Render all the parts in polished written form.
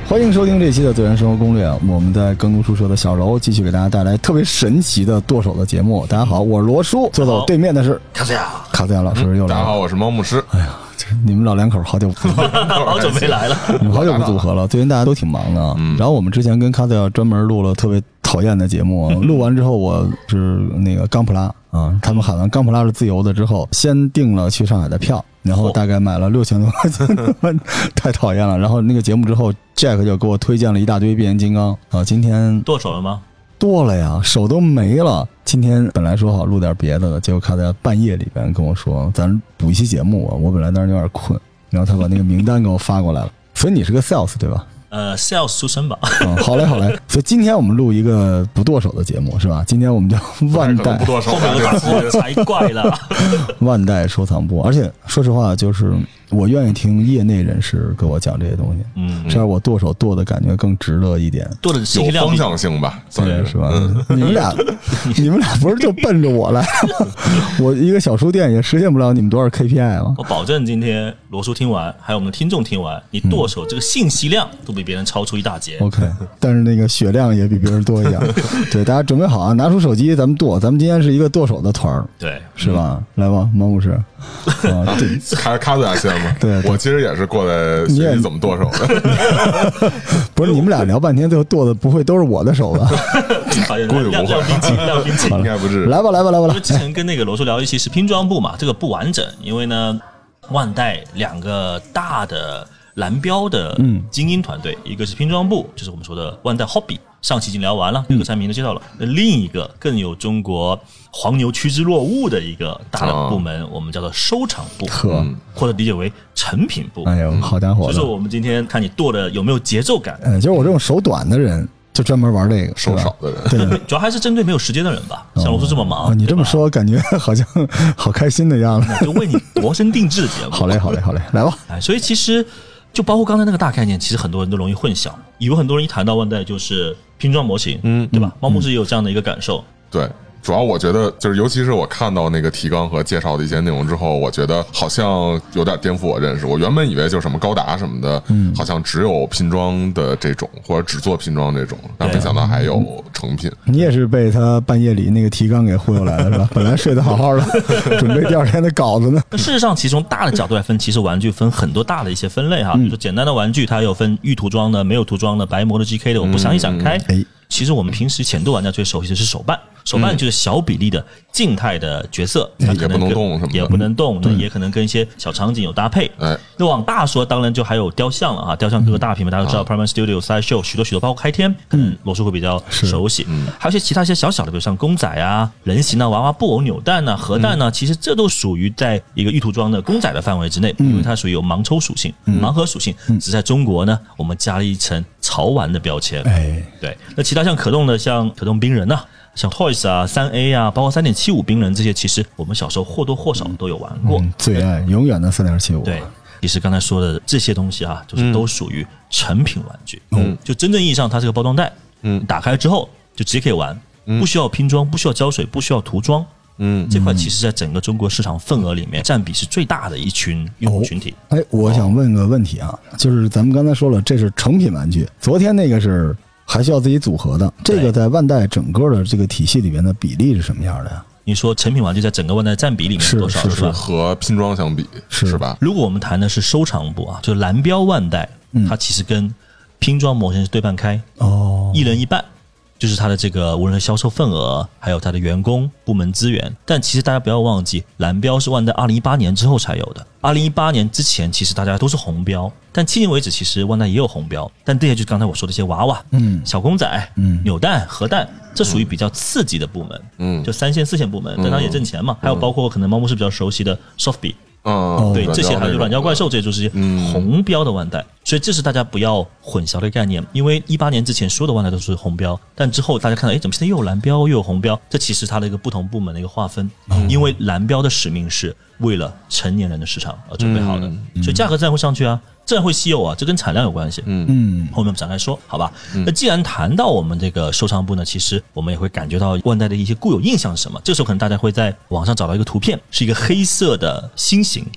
欢迎收听这期的自然生活攻略。我们在耕读书社的小柔继续给大家带来特别神奇的剁手的节目。大家好，我是罗叔，坐在我对面的是卡斯亚老师又来了。 大家好，我是猫牧师。 哎呀，你们老两口好久不好久没来了， 你们好久不组合了。最近大家都挺忙的。然后我们之前跟卡斯亚专门录了特别讨厌的节目，录完之后我是那个钢普拉啊，他们喊完钢普拉是自由的之后，先订了去上海的票。然后大概买了6000多块钱，太讨厌了。然后那个节目之后 ，Jack 就给我推荐了一大堆变形金刚啊。今天剁手了吗？ 剁了呀，手都没了。今天本来说好录点别的，结果看在半夜里边跟我说，咱补一期节目啊。我本来当时有点困，然后他把那个名单给我发过来了。所以你是个 sales 对吧 ？sales 出身吧。 好嘞，好嘞。所以今天我们录一个不剁手的节目是吧？今天我们叫万代不剁手， 后面有大锅才怪了。 万代收藏部，而且说实话，就是我愿意听业内人士给我讲这些东西，这样我剁手剁的感觉更值得一点， 剁的信息量有方向性吧， 对，是吧？你们俩不是就奔着我来？我一个小书店也实现不了你们多少 KPI 吗？ 我保证今天罗叔听完，还有我们的听众听完，你剁手这个信息量都比别人超出一大截。 OK， 但是那个血量也比别人多一点。对，大家准备好啊，拿出手机，咱们剁。咱们今天是一个剁手的团儿， 对， 是吧？来吧，猫牧师。 卡子亚先嘛。 对， 我其实也是过来学习怎么剁手的。 不是你们俩聊半天，最后剁的不会都是我的手吧？ 估计不会， 亮兵器， 应该不是。 来吧。 因为之前跟那个罗叔聊一期是拼装部嘛，这个不完整，因为呢，万代两个大的蓝标的精英团队，一个是拼装部，就是我们说的万代 Hobby， 上期已经聊完了，各个产品都介绍了。另一个更有中国黄牛趋之若鹜的一个大的部门，我们叫做收藏部，或者理解为成品部。 哎呦，好家伙！ 所以说我们今天看你剁的有没有节奏感。 就是我这种手短的人。就专门玩这个手少的人， 对， 主要还是针对没有时间的人吧。像罗叔这么忙， 你这么说，感觉好像好开心的样子。 就为你量身定制的节目。 好嘞，来吧。 所以其实就包括刚才那个大概念，其实很多人都容易混淆，以为很多人一谈到万代就是拼装模型，对吧？猫牧师也有这样的一个感受。 对。主要我觉得就是，尤其是我看到那个提纲和介绍的一些内容之后，我觉得好像有点颠覆我认识。我原本以为就是什么高达什么的，好像只有拼装的这种，或者只做拼装这种，但没想到还有成品。 你也是被他半夜里那个提纲给忽悠来了是吧？本来睡得好好的，准备第二天的稿子呢。 那事实上，其实从大的角度来分，其实玩具分很多大的一些分类哈。比如说简单的玩具，它有分预涂装的、没有涂装的、白膜的、GK 的，我不详细展开。其实我们平时浅度玩家最熟悉的是手办，手办就是小比例的静态的角色，它可能也不能动什么的， 也不能动，那也可能跟一些小场景有搭配。那往大说，当然就还有雕像了啊，雕像各个大品牌大家都知道 ，Paramount Studio、Sideshow 许多，包括开天，罗叔会比较熟悉。还有一些其他一些小小的，比如像公仔啊、人形啊、娃娃、布偶、扭蛋啊、核弹啊，其实这都属于在一个预涂装的公仔的范围之内，因为它属于有盲抽属性、盲盒属性。只在中国呢，我们加了一层潮玩的标签。对，那其他像可动的，像可动冰人啊，像 Toys 啊、3A 啊，包括3.75冰人这些，其实我们小时候或多或少都有玩过。 最爱永远的3.75。 对，其实刚才说的这些东西啊，就是都属于成品玩具。就真正意义上，它这个包装袋，打开之后就直接可以玩，不需要拼装，不需要胶水，不需要涂装。这块其实在整个中国市场份额里面占比是最大的一群用户群体。 我想问个问题啊，就是咱们刚才说了，这是成品玩具，昨天那个是还需要自己组合的，这个在万代整个的这个体系里面的比例是什么样的呀？ 你说成品玩具在整个万代占比里面多少？ 是和拼装相比是吧？ 如果我们谈的是收藏部啊，就蓝标万代，它其实跟拼装模型是对半开，一人一半。就是它的这个无论是销售份额，还有它的员工部门资源。但其实大家不要忘记，蓝标是万代2018年之后才有的。2018年之前，其实大家都是红标，但迄今为止，其实万代也有红标。但这些就是刚才我说的一些娃娃、小公仔、扭蛋、核弹，这属于比较刺激的部门，就3线、4线部门，但它也挣钱嘛。还有包括可能猫牧是比较熟悉的 Softbee。对，这些还有软胶怪兽，这些就是红标的万代，所以这是大家不要混淆的概念。因为18年之前所有的万代都是红标，但之后大家看到，怎么现在又有蓝标又有红标？这其实它的一个不同部门的一个划分。因为蓝标的使命是为了成年人的市场而准备好的，所以价格自然会上去啊。自然会稀有啊，这跟产量有关系。后面我们展开说，好吧？那既然谈到我们这个收藏部呢，其实我们也会感觉到万代的一些固有印象是什么？这时候可能大家会在网上找到一个图片，是一个黑色的心形，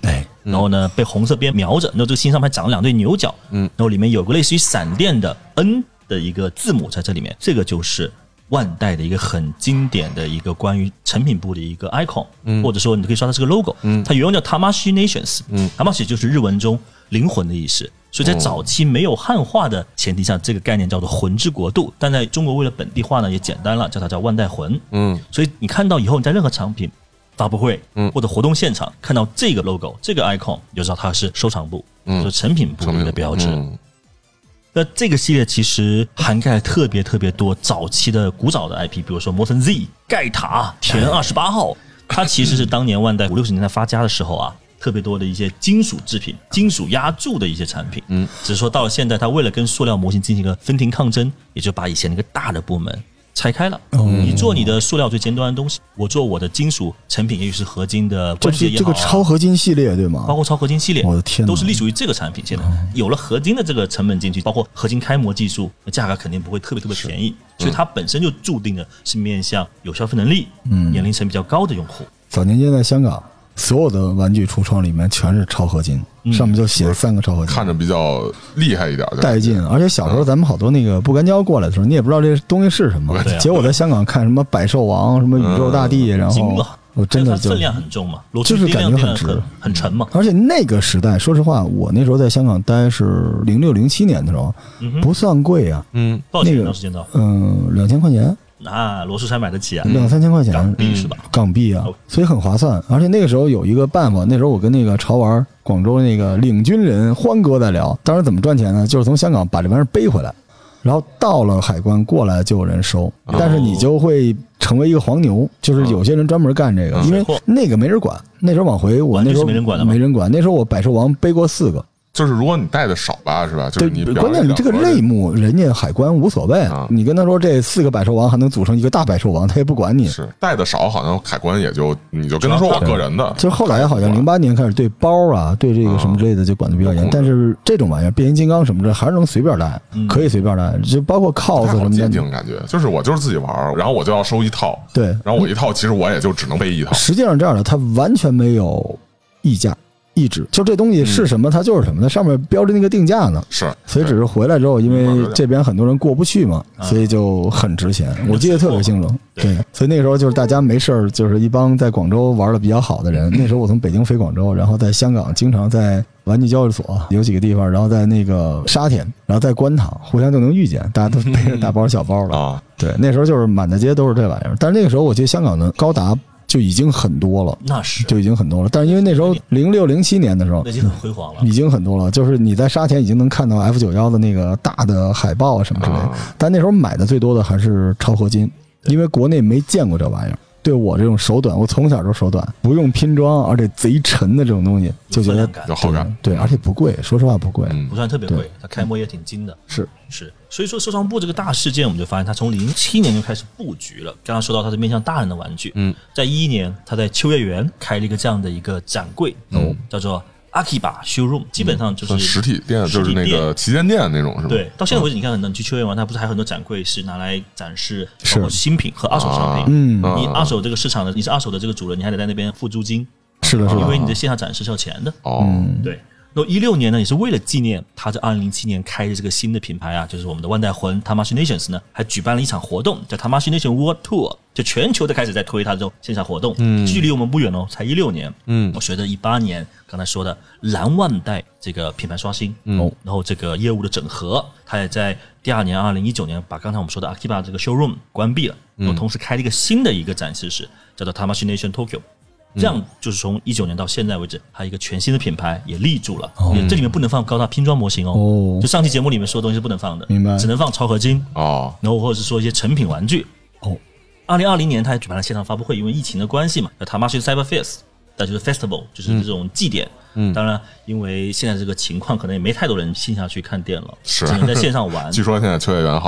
然后呢被红色边描着，然后这个心上面长了2对牛角，然后里面有个类似于闪电的 N 的一个字母在这里面，这个就是万代的一个很经典的一个关于成品部的一个 icon，或者说你可以说它是个 logo，它原文叫 Tamashii Nations，Tamashii 就是日文中灵魂的意思。所以在早期没有汉化的前提下，这个概念叫做魂之国度，但在中国为了本地化呢，也简单了，叫它叫万代魂。所以你看到以后，你在任何产品发布会或者活动现场看到这个 logo 这个 icon， 你就知道它是收藏部，就是成品部的一个标志。那这个系列其实涵盖了特别多早期的古早的 IP， 比如说魔神 Z、盖塔、铁人28号，它其实是当年万代50-60年代发家的时候啊，特别多的一些金属制品、金属压铸的一些产品。只是说到了现在，它为了跟塑料模型进行一个分庭抗争，也就把以前那个大的部门拆开了。你做你的塑料最尖端的东西，我做我的金属成品，也许是合金的关节也好， 这个超合金系列对吗？ 包括超合金系列， 我的天， 都是隶属于这个产品。现在有了合金的这个成本进去，包括合金开模技术，价格肯定不会特别便宜，所以它本身就注定的是面向有消费能力、年龄层比较高的用户。 早年间在香港，所有的玩具橱窗里面全是超合金，上面就写了3个超合金， 看着比较厉害一点， 带劲。而且小时候咱们好多那个不干胶过来的时候，你也不知道这东西是什么。结果在香港看什么百兽王、什么宇宙大帝，然后我真的就分量很重嘛， 就是感觉很值、 很沉嘛。 而且那个时代，说实话，我那时候在香港待是06-07年的时候，不算贵啊。 多少钱当时见到 ？2000块钱。 罗素才买得起啊 ，2-3千块钱港币是吧？ 港币啊，所以很划算。而且那个时候有一个办法，那时候我跟那个潮玩广州那个领军人欢哥在聊，当时怎么赚钱呢？就是从香港把这玩意儿背回来，然后到了海关过来就有人收，但是你就会成为一个黄牛，就是有些人专门干这个，因为那个没人管。那时候往回我那时候没人管的， 没人管。那时候我百兽王背过4个。 就是如果你带的少吧，是吧？就是你关键你这个类目，人家海关无所谓啊。你跟他说这4个百兽王还能组成一个大百兽王，他也不管你。 是带的少，好像海关也就你就跟他说我个人的。 就是后来好像08年开始对包啊，对这个什么之类的就管得比较严。但是这种玩意儿，变形金刚什么的还是能随便带，可以随便带，就包括 cos 什么的。 感觉就是我就是自己玩，然后我就要收一套。 对， 然后我一套其实我也就只能背一套。 实际上这样的，它完全没有溢价。一直就这东西是什么，它就是什么，它上面标着那个定价呢。 是， 所以只是回来之后，因为这边很多人过不去嘛，所以就很值钱。我记得特别清楚。对，所以那个时候就是大家没事儿，就是一帮在广州玩的比较好的人。那时候我从北京飞广州，然后在香港经常在玩具交易所有几个地方，然后在那个沙田，然后在观塘，互相就能遇见，大家都背着大包小包的啊。对，那时候就是满大街都是这玩意儿。但是那个时候我觉得香港的高达就已经很多了， 那是就已经很多了。但是因为那时候06-07年的时候， 已经很辉煌了， 已经很多了。就是你在沙田已经能看到 F91的那个大的海报啊什么之类的。但那时候买的最多的还是超合金，因为国内没见过这玩意儿。对我这种手短，我从小就手短，不用拼装，而且贼沉的这种东西，就觉得有好感。 对，而且不贵，说实话不贵， 不算特别贵，它开模也挺精的。 是。 所以说收藏部这个大事件，我们就发现它从07年就开始布局了。刚刚说到它是面向大人的玩具，在11年，它在秋叶原开了一个这样的一个展柜，叫做Akiba Showroom， 基本上就是实体店，就是那个旗舰店那种，是吧？ 对，到现在为止，你看，你去秋叶原，它不是还有很多展柜是拿来展示包括新品和二手商品。你二手这个市场的，你是二手的这个主人，你还得在那边付租金。 是的， 因为你的线下展示是要钱的。对。那16年呢，也是为了纪念他在2007年开的这个新的品牌啊，就是我们的万代魂 Tamashii Nations 呢，还举办了一场活动，叫 Tamashii Nation World Tour， 就全球的开始在推它这种线下活动。距离我们不远哦，才16年。我随着18年刚才说的蓝万代这个品牌刷新，然后这个业务的整合，它也在第2年2019年把刚才我们说的 Akiba 这个 showroom 关闭了，然后同时开了一个新的一个展示室，叫做 Tamashii Nation Tokyo。这样就是从19年到现在为止，还有一个全新的品牌也立住了。这里面不能放高达拼装模型哦。就上期节目里面说的东西是不能放的， 明白？ 只能放超合金然后或者是说一些成品玩具。2020年他还举办了线上发布会，因为疫情的关系嘛，叫 Tamashii Cyber Fest， 那就是 festival， 就是这种祭典。当然，因为现在这个情况，可能也没太多人线下去看店了， 是只能在线上玩。 据说现在秋叶原好像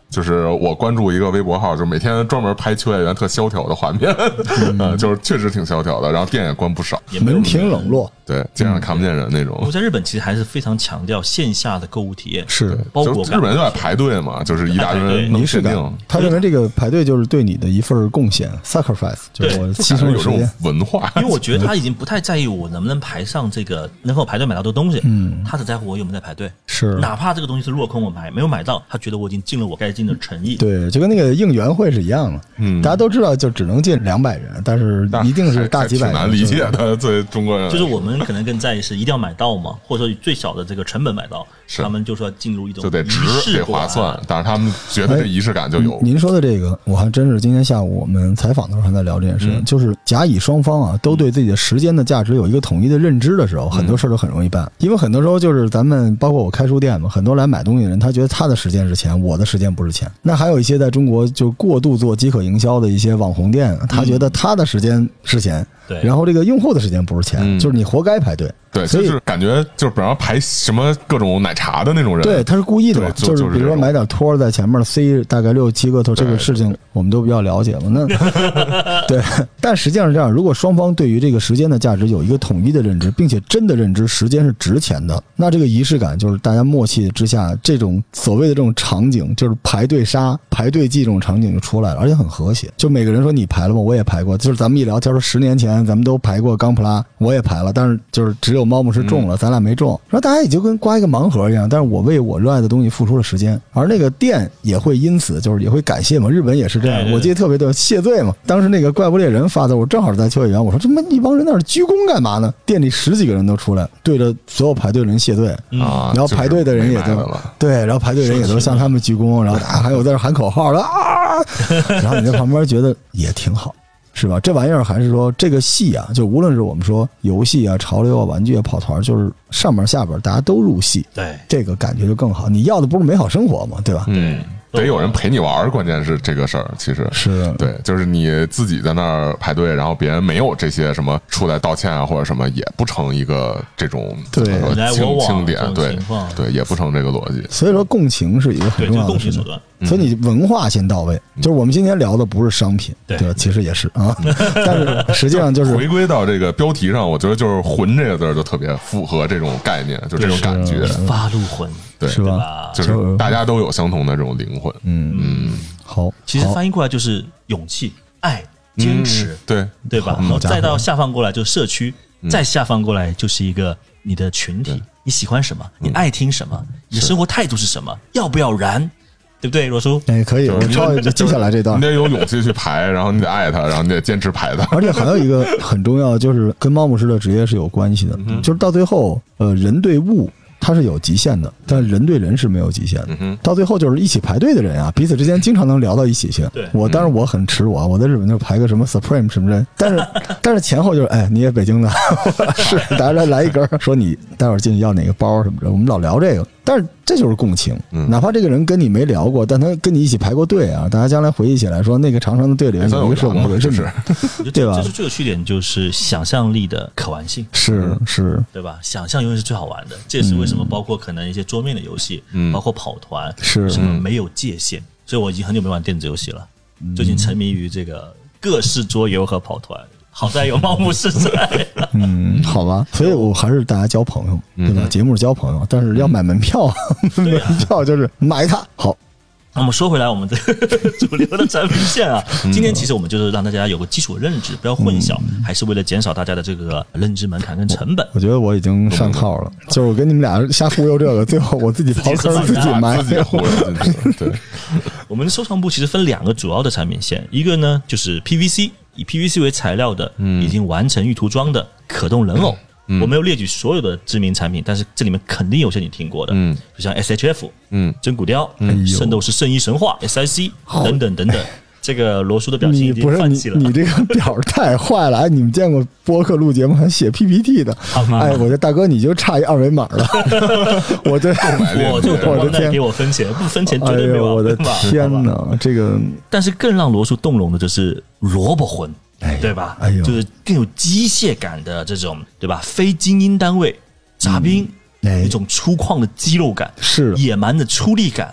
就是我关注一个微博号，就每天专门拍秋叶原特萧条的画面，就是确实挺萧条的，然后店也关不少， 门庭冷落， 对，街上看不见人那种。 我在日本其实还是非常强调线下的购物体验， 是包裹感。 日本人就在排队嘛，就是一大堆人弄限定。 他认为这个排队就是对你的一份贡献 ，sacrifice， 就是我牺牲有这种文化。 因为我觉得他已经不太在意我能不能排上这个，能否排队买到这个东西，他只在乎我有没有在排队。 是， 哪怕这个东西是落空，我没有买到，他觉得我已经尽了我该尽的诚意。 对，就跟那个应援会是一样的。大家都知道，就只能进200人，但是一定是大几百人。 难理解的，对中国人就是我们可能更在意是一定要买到嘛，或者说最小的这个成本买到，他们就说进入一种就得值得划算，但是他们觉得这仪式感就有。 您说的这个，我还真是今天下午我们采访的时候还在聊这件事，就是甲乙双方啊都对自己的时间的价值有一个统一的认知的时候，很多事都很容易办。因为很多时候就是咱们包括我开书店嘛，很多来买东西的人，他觉得他的时间是钱，我的时间不是钱。那还有一些在中国就过度做饥渴营销的一些网红店，他觉得他的时间是钱， 对， 然后这个用户的时间不是钱，就是你活该排队。 对，就是感觉就是比方排什么各种奶茶的那种人， 对，他是故意的嘛，就是比如说买点托在前面塞大概6、7个托，这个事情我们都比较了解嘛。那对，但实际上是这样，如果双方对于这个时间的价值有一个统一的认知，并且真的认知时间是值钱的，那这个仪式感就是大家默契之下，这种所谓的这种场景，就是排队杀、排队季这种场景就出来了，而且很和谐。就每个人说你排了吗？我也排过。就是咱们一聊天说10年前咱们都排过钢普拉，我也排了，但是就是只有猫牧师中了，咱俩没中。然后大家也就跟刮一个盲盒一样，但是我为我热爱的东西付出了时间，而那个店也会因此就是也会感谢嘛。日本也是这样，我记得特别的谢罪嘛。当时那个怪物猎人发的，我正好在秋叶原，我说这么一帮人在那鞠躬干嘛呢？店里10几个人都出来对着所有排队的人谢罪啊，然后排队的人也都对，然后排队人也都向他们鞠躬，然后还有在这喊口号的啊，然后你在旁边觉得也挺好。是吧？这玩意儿还是说这个戏啊，就无论是我们说游戏啊、潮流啊、玩具啊、跑团，就是上边下边大家都入戏， 对， 这个感觉就更好。你要的不是美好生活吗？对吧？ 得有人陪你玩，关键是这个事儿，其实是对，就是你自己在那儿排队，然后别人没有这些什么出来道歉啊或者什么，也不成一个这种对清点，对对，也不成这个逻辑。 所以说共情是一个很重要的事情，所以你文化先到位。就是我们今天聊的不是商品，对吧？其实也是啊，但是实际上就是回归到这个标题上，我觉得就是“魂”这个字就特别符合这种概念，就这种感觉， 发露魂。 对， 是吧？ 就是大家都有相同的这种灵魂。 好， 其实翻译过来就是勇气、爱、坚持，对吧？然后再到下放过来就是社区，再下放过来就是一个你的群体，你喜欢什么？你爱听什么？你的生活态度是什么？要不要燃？对不对，罗叔？ 哎，可以，我抄就记下来这段。 你得有勇气去排，然后你得爱它，然后你得坚持排它。 而且还有一个很重要，就是跟猫牧师的职业是有关系的，就是到最后，人对物。它是有极限的，但人对人是没有极限的。到最后就是一起排队的人啊，彼此之间经常能聊到一起去。我当然我很耻辱啊，我在日本就排个什么 Supreme 什么的，但是前后就是哎，你也北京的，是大家来一根，说你待会儿进去要哪个包什么的，我们老聊这个。但是这就是共情，哪怕这个人跟你没聊过，但他跟你一起排过队啊，大家将来回忆起来说那个长长的队里面有一个是我们认识，对吧？ 就是最有趣点就是想象力的可玩性， 是， 对吧？想象永远是最好玩的，这也是为什么包括可能一些桌面的游戏，包括跑团， 是什么没有界限。所以我已经很久没玩电子游戏了，最近沉迷于这个各式桌游和跑团。好在有猫牧师在， 好吧，所以我还是大家交朋友，对吧？节目是交朋友，但是要买门票，门票就是买它。好， 那我们说回来，我们这个主流的产品线啊，今天其实我们就是让大家有个基础认知，不要混淆，还是为了减少大家的这个认知门槛跟成本。 我觉得我已经上套了，就是我跟你们俩瞎忽悠这个，最后我自己刨坑自己埋， 自己忽悠进去。对， 我们的收藏部其实分2个主要的产品线，一个呢就是 PVC。以 PVC 为材料的，已经完成预涂装的可动人偶，我没有列举所有的知名产品，但是这里面肯定有些你听过的，就像 SHF，真骨雕，圣斗士圣衣神话 SIC 等等等等。这个罗叔的表情已经泛起了。 你这个表太坏了！你们见过播客录节目还写 PPT 的？哎，我这大哥你就差一2维码了。我的天，给我分钱，不分钱绝对没有。 我的天哪，这个！ 但是更让罗叔动容的就是萝卜魂，对吧？哎呦，就是更有机械感的这种，对吧？非精英单位杂兵，一种粗犷的肌肉感， 是野蛮的出力感。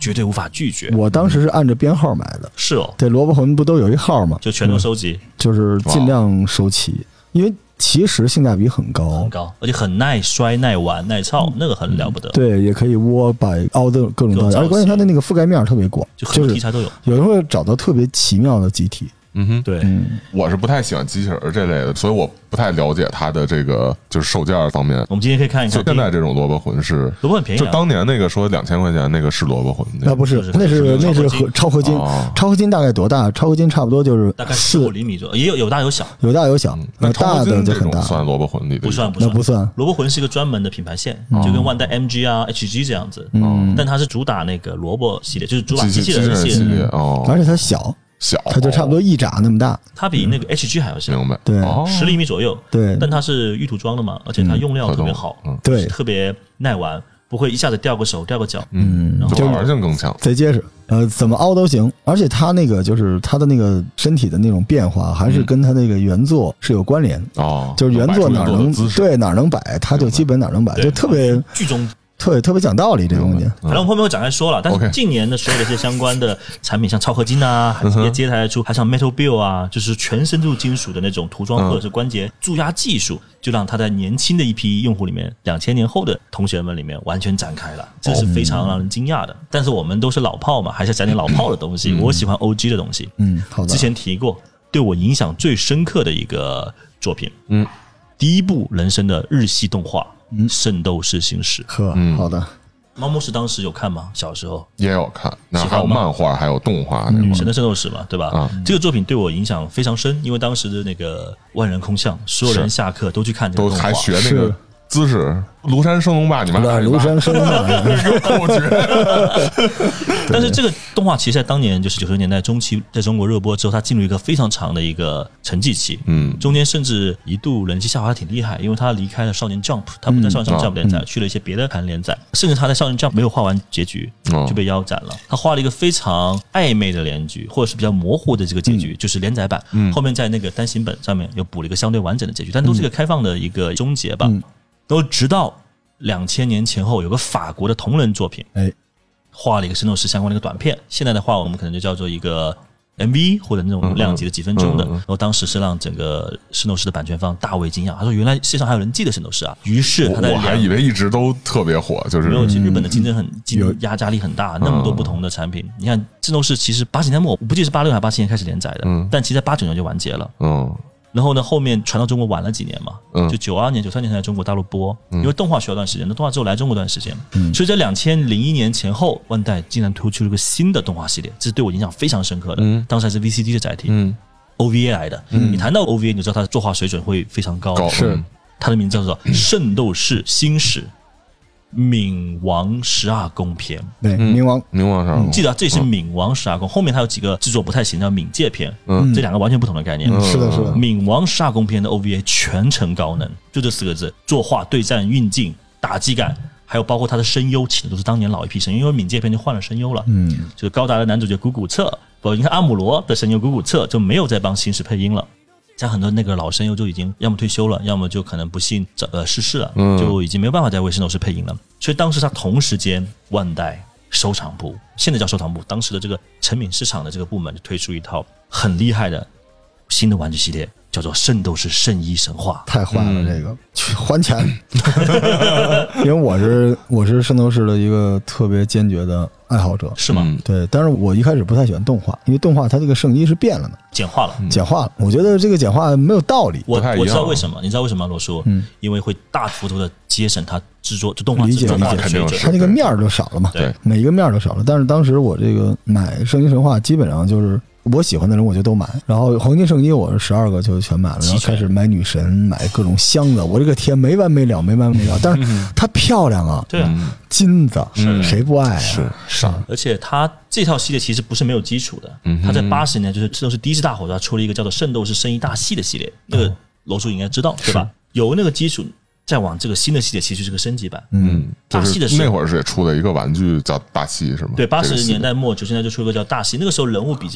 绝对无法拒绝。 我当时是按着编号买的。 是哦， 对，萝卜魂不都有一号吗？ 就全都收集， 就是尽量收齐，因为其实性价比很高， 很高，而且很耐摔、耐玩、耐操，那个很了不得。 对，也可以窝摆凹的各种造型，而且关键它的那个覆盖面特别广， 就很多题材都有。 有人会找到特别奇妙的机体。 对， 我是不太喜欢机器人这类的，所以我不太了解它的这个就是售价方面。 我们今天可以看一看， 就现在这种萝卜魂是萝卜很便宜， 就当年那个说2000块钱那个是萝卜魂， 那不是，那是超合金，超合金大概多大？超合金差不多就是大概15厘米左右，也有大有小， 有大有小。 那大的就很大， 算萝卜魂里的不算， 那不算。 萝卜魂是一个专门的品牌线，就跟万代 MG 啊、HG 这样子，但它是主打那个萝卜系列，就是主打机器人系列哦， 而且它小，它就差不多一掌那么大， 它比那个 HG 还要小， 明白？ 对 ，10厘米左右， 对， 但它是预涂装的嘛，而且它用料特别好， 对， 特别耐玩，不会一下子掉个手掉个脚， 就玩性更强， 贼结实，怎么凹都行，而且它那个就是它的那个身体的那种变化，还是跟它那个原作是有关联哦， 就是原作哪能摆，它就基本哪能摆，就特别剧中。 特别讲道理这东西， 反正我们后面会展开说了。但是近年的所有的这些相关的产品，像超合金啊，也接台出，还像 Metal Build 啊，就是全深度金属的那种涂装或者是关节注压技术，就让它在年轻的一批用户里面，2000年后的同学们里面完全展开了，这是非常让人惊讶的。但是我们都是老炮嘛，还是讲点老炮的东西。我喜欢 OG 的东西， 好的。 之前提过，对我影响最深刻的一个作品，第一部人生的日系动画。圣斗士星矢， 好的。 猫牧师当时有看吗？小时候也有看，那还有漫画，还有动画， 神的圣斗士嘛，对吧？这个作品对我影响非常深，因为当时的那个万人空巷，所有人下课都去看这个动画， 都还学那个姿势。庐山升龙霸，你们庐山升龙霸那个口诀。 但是这个动画其实在当年就是90年代中期，在中国热播之后，它进入一个非常长的一个沉寂期。中间甚至一度人气下滑的挺厉害，因为他离开了少年 Jump， 他不在少年 Jump 连载，去了一些别的刊连载，甚至他在少年 Jump 没有画完结局就被腰斩了。他画了一个非常暧昧的结局，或者是比较模糊的这个结局，就是连载版。后面在那个单行本上面又补了一个相对完整的结局，但都是一个开放的一个终结吧。都直到2000年前后，有个法国的同人作品，画了一个圣斗士相关的一个短片。现在的话，我们可能就叫做一个 MV 或者那种量级的几分钟的。然后当时是让整个圣斗士的版权方大为惊讶，他说：“原来世界上还有人记得圣斗士啊！”于是他我还以为一直都特别火，就是没有。日本的竞争压力很大，那么多不同的产品。你看圣斗士其实80年末，我不记得是86还是87年开始连载的，但其实在89年就完结了。然后呢，后面传到中国晚了几年嘛，就92年、93年才在中国大陆播，因为动画需要段时间，那动画之后来中国段时间，所以在2001年前后，万代竟然推出了一个新的动画系列，这是对我影响非常深刻的。当时还是 VCD 的载体，OVA 来的。你谈到 OVA， 你就知道它的作画水准会非常高。 是， 它的名字叫做《圣斗士星矢》。冥王12宫篇， 对，冥王 12宫， 记得这是冥王12宫，后面它有几个制作不太行，叫冥界篇，这两个完全不同的概念。 是的， 冥王12宫篇的 OVA 全程高能，就这4个字，作画、对战、运镜、打击感，还有包括它的声优，请的都是当年老一批声优，因为冥界篇就换了声优了，就是高达的男主角古古彻，你看阿姆罗的声优古古彻就没有再帮星矢配音了。像很多那个老声优就已经要么退休了，要么就可能不幸逝世了，就已经没有办法再为圣斗士配音了。所以当时他同时间，万代收藏部，现在叫收藏部，当时的这个成品市场的这个部门就推出一套很厉害的新的玩具系列，叫做《圣斗士圣衣神话》。 太坏了，这个还钱，因为我是圣斗士的一个特别坚决的爱好者， 是吗？ 对，但是我一开始不太喜欢动画，因为动画它这个圣衣是变了的， 简化了， 我觉我觉得这个简化没有道理。 我知道为什么，你知道为什么罗叔？因为会大幅度的节省它制作就动画制作的水准， 它那个面儿就少了嘛， 对， 每一个面儿都少了。但是当时我这个买圣衣神话基本上就是我喜欢的人我就都买，然后黄金圣衣我是12个就全买了，然后开始买女神，买各种箱子，我这个天没完没了。但是它漂亮啊， 对啊， 金子谁不爱啊？ 是， 而且它这套系列其实不是没有基础的，它在80年就是圣斗士第一次大火，它出了一个叫做《圣斗士圣衣大系》的系列，那个罗叔应该知道对吧？有那个基础。再往这个新的系列其实是个升级版，大系的那会儿是也出了一个玩具叫大系是吗？ 对，80年代末90年代就出了个叫大系，那个时候人物比较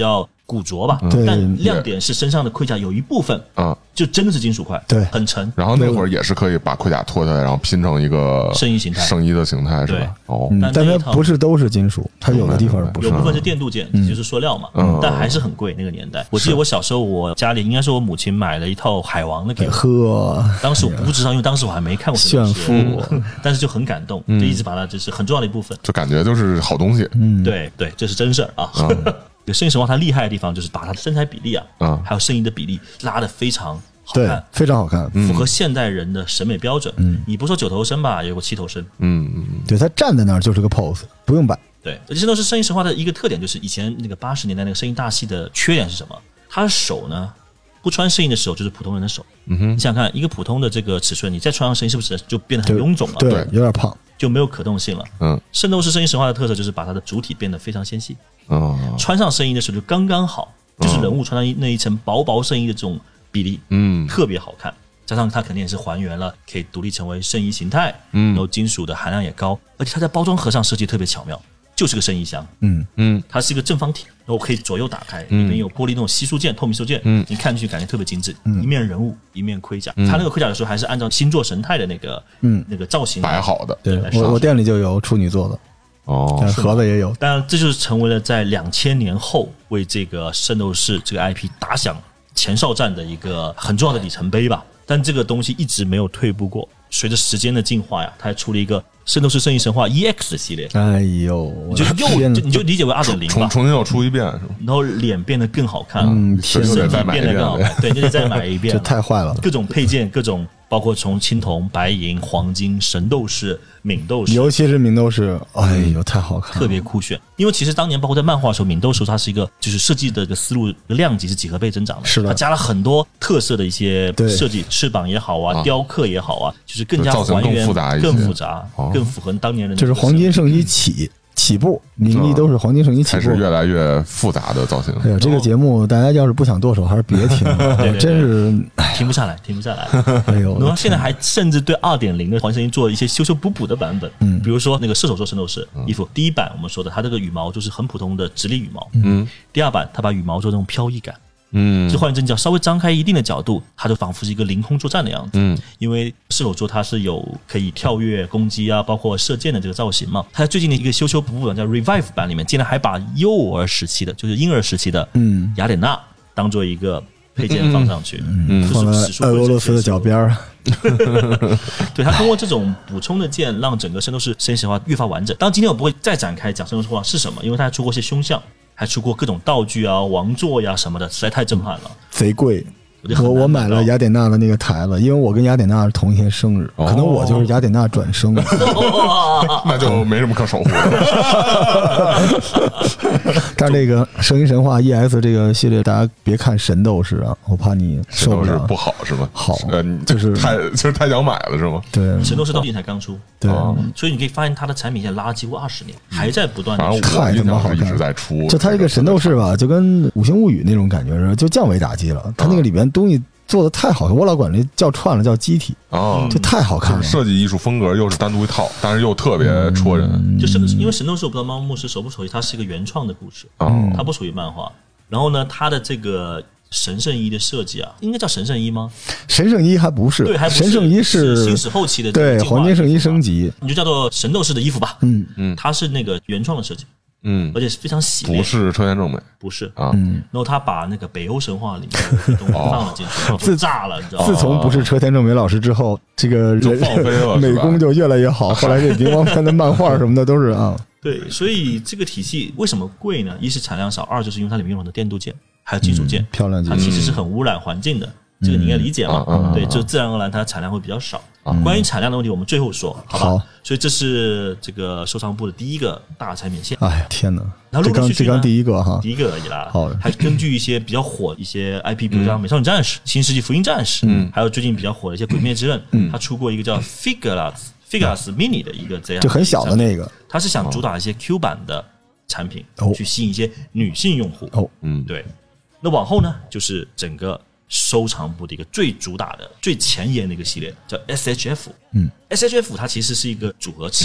古着吧，但亮点是身上的盔甲有一部分就真的是金属块， 对， 很沉。 然后那会儿也是可以把盔甲脱下来，然后拼成一个圣衣形态， 圣衣的形态是吧？哦， 但它不是都是金属，它有的地方不是， 有部分是电镀件，就是塑料嘛，但还是很贵。那个年代，我记得我小时候，我家里应该是我母亲买了一套海王的给我， 呵， 当时我不知道，因为当时我还没看过炫富， 但是就很感动，就一直把它就是很重要的一部分， 就感觉就是好东西。 对对，这是真事儿啊。圣衣神话它厉害的地方就是把它的身材比例还有圣衣的比例拉得非常好看， 对，非常好看， 符合现代人的审美标准。你不说9头身吧，有个7头身。 对，他站在那儿就是个 pose， 不用摆。 对，而且都是圣衣神话的一个特点，就是以前那个80年代那个圣衣大戏的缺点是什么？他的手呢，不穿圣衣的手就是普通人的手。你想看一个普通的这个尺寸，你再穿上圣衣是不是就变得很臃肿了？ 对，有点胖， 就没有可动性了。圣斗士圣衣神话的特色就是把它的主体变得非常纤细。穿上圣衣的时候就刚刚好，就是人物穿上那一层薄薄圣衣的这种比例，特别好看。加上它肯定也是还原了可以独立成为圣衣形态，然后金属的含量也高，而且它在包装盒上设计特别巧妙，就是个圣衣箱。它是一个正方体，然后可以左右打开，里面有玻璃那种吸塑件、透明塑件，你看上去感觉特别精致。一面人物，一面盔甲，它那个盔甲的时候还是按照星座神态的那个造型摆好的。 对，我店里就有处女座的。盒子也有。 当然，这就是成为了在2000年后为这个圣斗士这个 IP 打响前哨战的一个很重要的里程碑吧。但这个东西一直没有退步过，随着时间的进化呀，它还出了一个圣斗士圣衣神话 EX 的系列。 哎呦， 你就理解为 2.0 吧， 重新又出一遍是吧？ 然后脸变得更好看， 身体变得更好看，对，你得再买一遍， 这太坏了。 各种配件，各种包括从青铜、白银、黄金、神斗士、冥斗士， 尤其是冥斗士，哎呦，太好看了， 特别酷炫。因为其实当年包括在漫画的时候，冥斗士它是一个就是设计的这个思路量级是几何倍增长的， 是的， 它加了很多特色的一些设计，翅膀也好啊，雕刻也好啊，就是更加还原、更复杂、更符合当年人的。 就是黄金圣衣起步，冥力都是黄金圣衣起步， 才是越来越复杂的造型。 哎呀，这个节目大家要是不想剁手，还是别听了，真是停不下来，停不下来。 哎呦， 然后现在还甚至对2.0的黄圣衣做一些修修补补的版本，比如说那个射手座圣斗士衣服，第一版我们说的，它这个羽毛就是很普通的直立羽毛，第二版它把羽毛做那种飘逸感。就换言之，你只要稍微张开一定的角度，它就仿佛是一个凌空作战的样子。因为射手座它是有可以跳跃攻击啊，包括射箭的这个造型嘛。它在最近的一个修修补补版叫 Revive 版里面，竟然还把幼儿时期的，就是婴儿时期的雅典娜当做一个配件放上去， 放在俄罗斯的脚边儿。 对，他通过这种补充的剑，让整个圣斗士圣衣神话越发完整。当然，今天我不会再展开讲圣斗士神话是什么，因为它还出过一些凶相。还出过各种道具啊、王座呀什么的，实在太震撼了， 贼贵。我买了雅典娜的那个台子，因为我跟雅典娜是同一天生日，可能我就是雅典娜转生， 那就没什么可守护的。 但这个圣衣神话 EX 这个系列，大家别看神斗士啊，我怕你受不了。 不好是吗？ 好， 就是太想买了是吗？ 对，神斗士到底才刚出， 对， 所以你可以发现它的产品线拉了几乎20年，还在不断的出， 太他妈好看， 一直在出。 就它这个神斗士吧，就跟五星物语那种感觉似的，就降维打击了。它那个里边东西做的太好看，我老管这叫串了，叫机体就太好看了。 设计艺术风格又是单独一套，但是又特别戳人。 就是因为神斗士，我不知道猫牧师熟不熟悉，它是一个原创的故事，它不属于漫画。然后呢，它的这个神圣衣的设计啊，应该叫神圣衣吗？ 神圣衣还不是， 对，还不是神圣衣是新史后期的对黄金圣衣升级， 你就叫做神斗士的衣服吧。它是那个原创的设计。而且是非常洗练， 不是车田正美， 不是啊。然后他把那个北欧神话里面的东西放了进去，自炸了，你知道吗？ 自从不是车田正美老师之后，这个放飞了， 美工就越来越好。后来这荧光片的漫画什么的都是啊。 对，所以这个体系为什么贵呢？一是产量少，二就是因为它里面用的电镀件还有金属件， 漂亮， 它其实是很污染环境的。这个你应该理解嘛？对，就自然而然它产量会比较少。关于产量的问题，我们最后说，好吧？所以这是这个收藏部的第一个大产品线。 哎呀，天哪！ 然后陆陆续续这刚第一个哈， 第一个而已啦。 好， 还根据一些比较火的一些 IP，比如像《美少女战士》、《新世纪福音战士》，还有最近比较火的一些《鬼灭之刃》，它出过一个叫 Figuras Mini 的一个这样， 就很小的那个， 它是想主打一些 Q 版的产品，去吸引一些女性用户。对。那往后呢，就是整个收藏部的一个最主打的、最前沿的一个系列，叫 SHF。SHF 它其实是一个组合尺，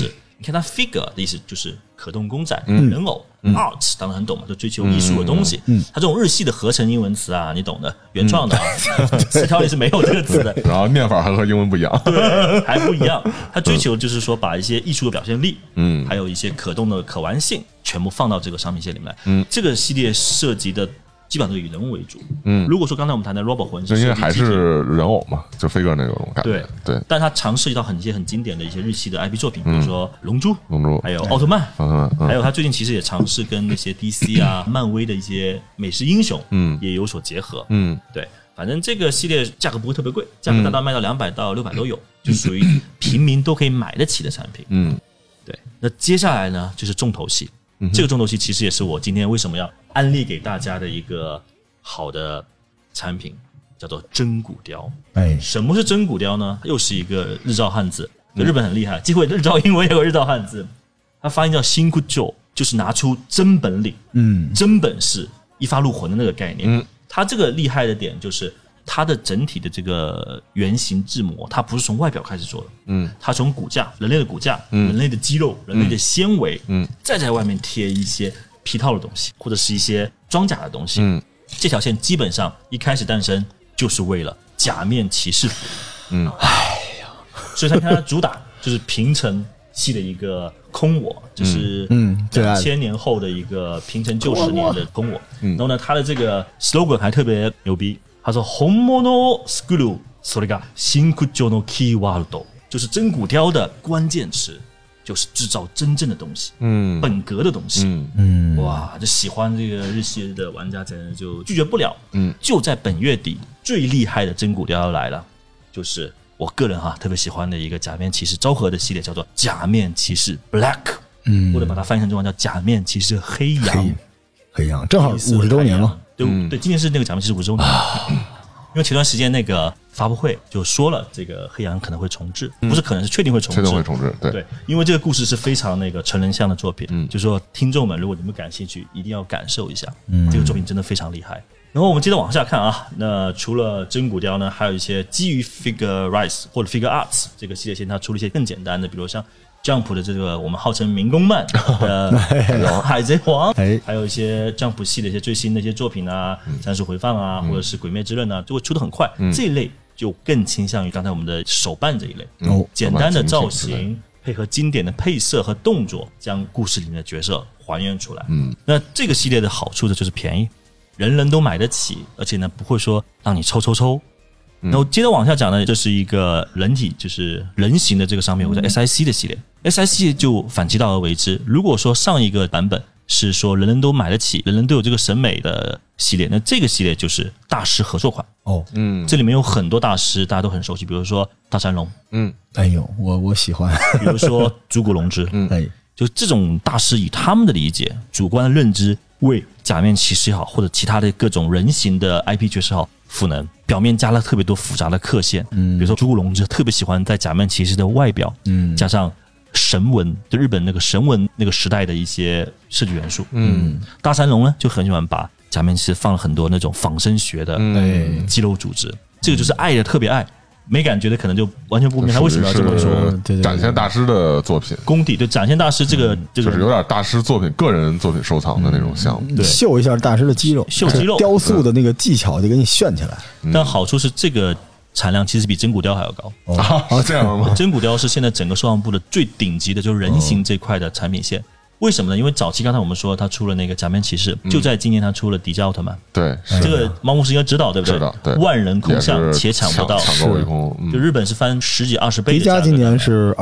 你看它 figure 的意思就是可动公仔、人偶，art 当然很懂嘛，就追求艺术的东西。它这种日系的合成英文词啊，你懂的，原创的啊，词条里是没有这个词的。 然后念法还和英文不一样， 对，还不一样。它追求就是说把一些艺术的表现力，还有一些可动的可玩性，全部放到这个商品线里面来。这个系列涉及的基本上都以人物为主。如果说刚才我们谈的 Robot 魂是因为还是人偶嘛，就飞哥那种感觉。对， 但它常涉及到一些很经典的一些日系的 IP 作品，比如说龙珠，还有奥特曼，还有他最近其实也尝试跟那些 DC 啊、漫威的一些美式英雄，也有所结合。对，反正这个系列价格不会特别贵，价格大概卖到200到600都有，就属于平民都可以买得起的产品。对。那接下来呢，就是重头戏。这个重头戏其实也是我今天为什么要安利给大家的一个好的产品，叫做真骨雕。什么是真骨雕呢？又是一个日照汉字，日本很厉害，机会日照英文也有日照汉字，它发音叫新骨就，就是拿出真本领，真本事，一发入魂的那个概念。它这个厉害的点就是它的整体的这个原型制模，它不是从外表开始做的，它从骨架，人类的骨架，人类的肌肉，人类的纤维，再在外面贴一些皮套的东西，或者是一些装甲的东西。这条线基本上一开始诞生就是为了假面骑士服。所以他看它主打就是平成系的一个空我，就是2000年后的一个平成90年的空我。然后呢，它的这个 slogan 还特别牛逼。他说：“本物を作る，それが真骨雕のキーワード，就是真骨雕的关键词，就是制造真正的东西，本格的东西。哇，这喜欢这个日系的玩家简直就拒绝不了。就在本月底，最厉害的真骨雕要来了，就是我个人特别喜欢的一个假面骑士昭和的系列，叫做假面骑士 Black，或者把它翻译成中文叫假面骑士黑羊。 黑羊正好50周年嘛。 对，今年是那个假面骑士50周年。因为前段时间那个发布会就说了，这个黑羊可能会重置，不是可能是确定会重置， 确定会重置。 对，因为这个故事是非常那个成人向的作品，就是说听众们如果你们感兴趣，一定要感受一下，这个作品真的非常厉害。然后我们接着往下看啊，那除了真骨雕呢，还有一些基于 Figure Rise 或者 Figure Arts 这个系列线，它出了一些更简单的，比如像Jump 的这个我们号称民工漫的海贼王，还有一些 Jump 系的一些最新的一些作品啊，战术回放啊，或者是鬼灭之刃啊，就会出得很快。这一类就更倾向于刚才我们的手办这一类，简单的造型配合经典的配色和动作，将故事里面的角色还原出来。那这个系列的好处呢，就是便宜，人人都买得起，而且呢不会说让你抽。然后接着往下讲呢，这是一个人体，就是人形的这个商品，或者 SIC 的系列。SIC 就反其道而为之。如果说上一个版本是说人人都买得起，人人都有这个审美的系列，那这个系列就是大师合作款。这里面有很多大师，大家都很熟悉，比如说大山龙， 哎呦，我喜欢。 比如说竹谷隆之，就这种大师以他们的理解、主观的认知，为假面骑士也好，或者其他的各种人形的 IP 角色也好赋能，表面加了特别多复杂的刻线。比如说竹谷隆之特别喜欢在假面骑士的外表，加上神纹，就日本那个神纹那个时代的一些设计元素。大山龙呢就很喜欢把假面骑士放了很多那种仿生学的肌肉组织，这个就是爱的特别爱。没感觉的可能就完全不明白他为什么要这么说。 展现大师的作品功底，对，展现大师这个就是有点大师作品个人作品收藏的那种项目， 秀一下大师的肌肉， 秀肌肉， 雕塑的那个技巧就给你炫起来。 但好处是这个产量其实比真骨雕还要高。 这样吗？ 真骨雕是现在整个收藏部的最顶级的，就是人形这块的产品线。为什么呢？因为早期刚才我们说他出了那个假面骑士，就在今年他出了迪迦奥特曼。 对， 这个猫牧师应该知道，对不对？ 知道，对， 万人空巷且抢不到， 抢购一空。 就日本是翻10几20倍的。 迪迦今年是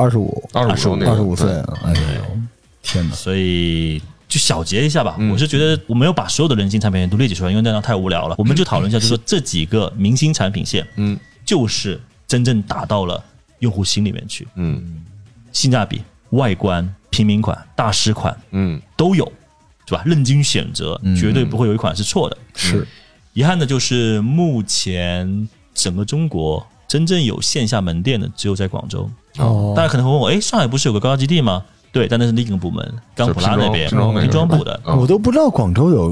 25岁，哎呦，天哪！ 所以就小结一下吧。我是觉得我没有把所有的人形产品都列举出来，因为那样太无聊了。我们就讨论一下，就是说这几个明星产品线，就是真正打到了用户心里面去。性价比、外观、平民款、大师款，都有，是吧？任君选择，绝对不会有一款是错的。 是， 遗憾的就是目前整个中国真正有线下门店的只有在广州。大家可能会问我，上海不是有个高压基地吗？对，但那是另一个部门，钢普拉那边拼装部的。 我都不知道广州有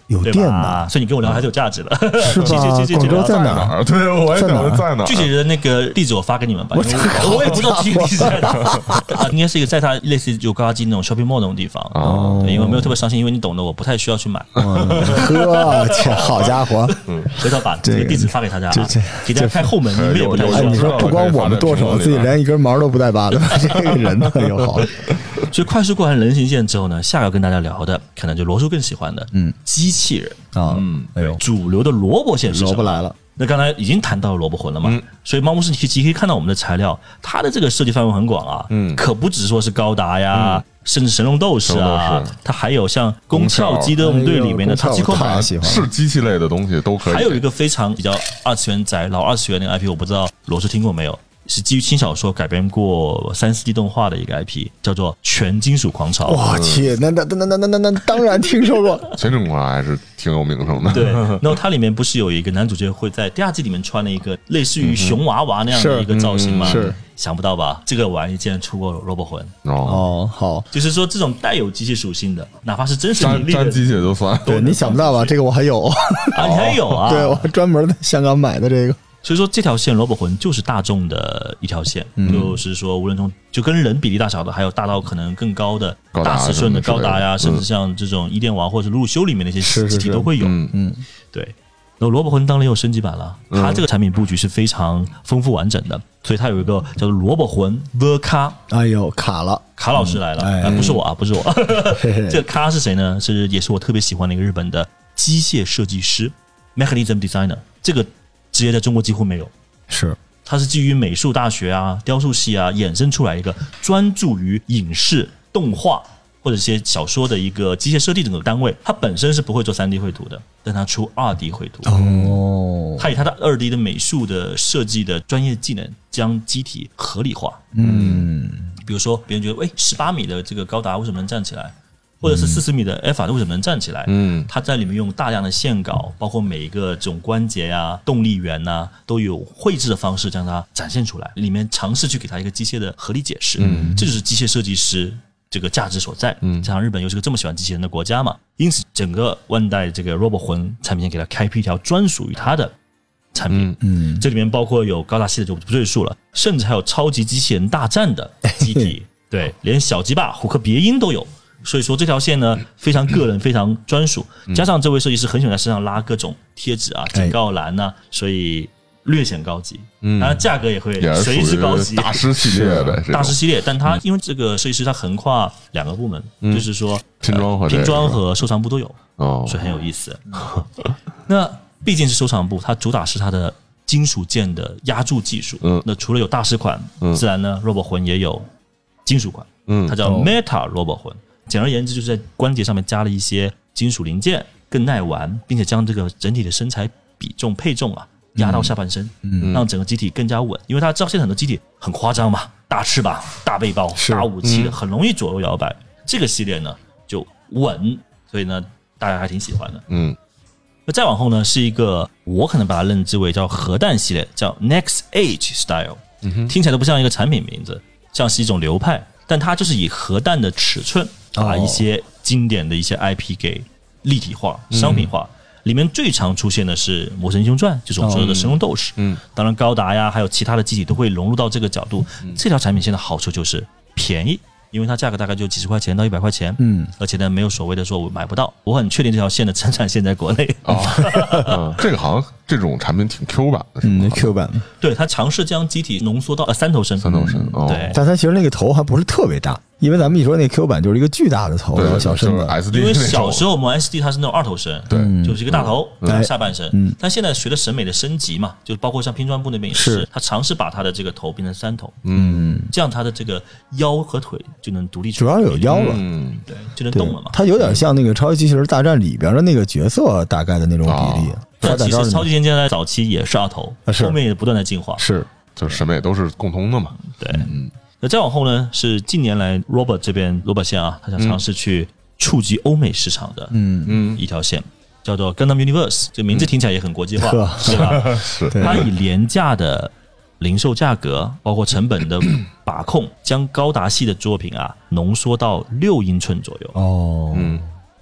有对店的， 所以你跟我聊还是有价值的， 是吧？广州在哪儿？ 对，我也想着在哪儿。 具体的那个地址我发给你们吧，我也不知道具体地址在哪儿。应该是一个在它类似有高达机那种 shopping mall 那种地方，对，因为没有特别伤心，因为你懂的，我不太需要去买。 呵，好家伙！ 回头把这个地址发给大家啊，给大家开后门，你们也不太需要。 你说不光我们剁手，自己连一根毛都不带拔的，这个人特友好。 所以快速过完人形线之后呢，下个要跟大家聊的可能就罗叔更喜欢的，机器人啊，哎呦， 主流的萝卜线市场， 萝卜来了。 那刚才已经谈到了萝卜魂了嘛，所以猫牧师你其实可以看到我们的材料，它的这个设计范围很广啊，可不只说是高达呀，甚至神龙斗士啊，它还有像宫壳机动队里面的塔基科马， 是机器类的东西都可以。 还有一个非常比较二次元宅老二次元那个 IP， 我不知道罗叔听过没有。是基于轻小说改编过3D 动画的一个 IP， 叫做《全金属狂潮》。 我去，那当然听说过， 全金属狂潮还是挺有名声的。 对，然后它里面不是有一个男主角会在第2季里面穿了一个类似于熊娃娃那样的一个造型吗？ 是， 想不到吧？这个玩意竟然出过萝卜魂哦，好， 就是说这种带有机械属性的，哪怕是真实能力的沾机械都算。 对，你想不到吧？这个我还有啊，你还有啊？ 对，我专门在香港买的这个。 所以说这条线萝卜魂就是大众的一条线，就是说无论从就跟人比例大小的，还有大到可能更高的大尺寸的高达呀，甚至像这种伊甸王或者鲁修里面的一些机体都会有。对。然后萝卜魂当然有升级版了，它这个产品布局是非常丰富完整的，所以它有一个叫做萝卜魂 The 卡。 哎呦，卡了， 卡老师来了，不是我啊，不是我。这个卡是谁呢？也是我特别喜欢的一个日本的机械设计师 ，Mechanism Designer。这个职业在中国几乎没有， 是它是基于美术大学啊、雕塑系啊衍生出来一个专注于影视、动画或者一些小说的一个机械设计整个单位。它本身是不会做3D 绘图的，但它出2D 绘图。哦，它以它的2D 的美术的设计的专业技能，将机体合理化。比如说别人觉得，18米的这个高达为什么能站起来？或者是40米的 F 为什么能站起来？它在里面用大量的线稿，包括每一个这种关节啊、动力源啊，都有绘制的方式将它展现出来。里面尝试去给它一个机械的合理解释。这就是机械设计师这个价值所在。加上日本又是个这么喜欢机器人的国家嘛，因此整个万代这个 Robo 魂产品线给它开辟一条专属于它的产品。这里面包括有高达系的就不赘述了，甚至还有超级机器人大战的机体，对，连小鸡巴、虎克别鹰都有。所以说这条线呢非常个人非常专属，加上这位设计师很喜欢在身上拉各种贴纸啊、警告栏啊，所以略显高级。当然价格也会随之高级。 大师系列呗， 大师系列，但他因为这个设计师他横跨2个部门，就是说拼装和收藏部都有，所以很有意思。那毕竟是收藏部，它主打是它的金属件的压铸技术。那除了有大师款，自然呢 Robo 魂也有金属款，它叫 Meta Robo 魂。简而言之，就是在关节上面加了一些金属零件，更耐玩，并且将这个整体的身材比重配重啊压到下半身，让整个机体更加稳。因为大家知道现在很多机体很夸张嘛，大翅膀、大背包、大武器的，很容易左右摇摆。这个系列呢就稳，所以呢大家还挺喜欢的。那再往后呢是一个我可能把它认知为叫核弹系列，叫 Next Age Style，听起来都不像一个产品名字，像是一种流派，但它就是以核弹的尺寸把一些经典的一些 IP 给立体化、商品化。里面最常出现的是《魔神英雄传》，就是我们说的神龙斗士。当然高达呀，还有其他的机体都会融入到这个角度。这条产品线的好处就是便宜，因为它价格大概就几十块钱到100块钱。而且呢，没有所谓的说我买不到，我很确定这条线的生产线在国内。 这个好像这种产品挺 Q 版的，是吗 ？Q 版， 对，它尝试将机体浓缩到3头身。对， 但它其实那个头还不是特别大。因为咱们一说那 Q 版就是一个巨大的头，然后小身子。 因为小时候我们 SD 它是那种2头身， 对， 就是一个大头下半身。但现在随着审美的升级嘛，就包括像拼装部那边也是，它尝试把它的这个头变成3头，这样它的这个腰和腿就能独立出来， 主要有腰了， 对，就能动了嘛。 它有点像那个超级机器人大战里边的那个角色大概的那种比例。 但其实超级仙剑在早期也是2头，后面也不断的进化， 是，就是审美都是共通的嘛。 对，那再往后呢，是近年来 Robot 这边 Robot 线啊，他想尝试去触及欧美市场的一条线，叫做 Gundam Universe， 这名字听起来也很国际化，对吧？ 是， 它以廉价的零售价格，包括成本的把控，将高达系的作品啊浓缩到6英寸左右。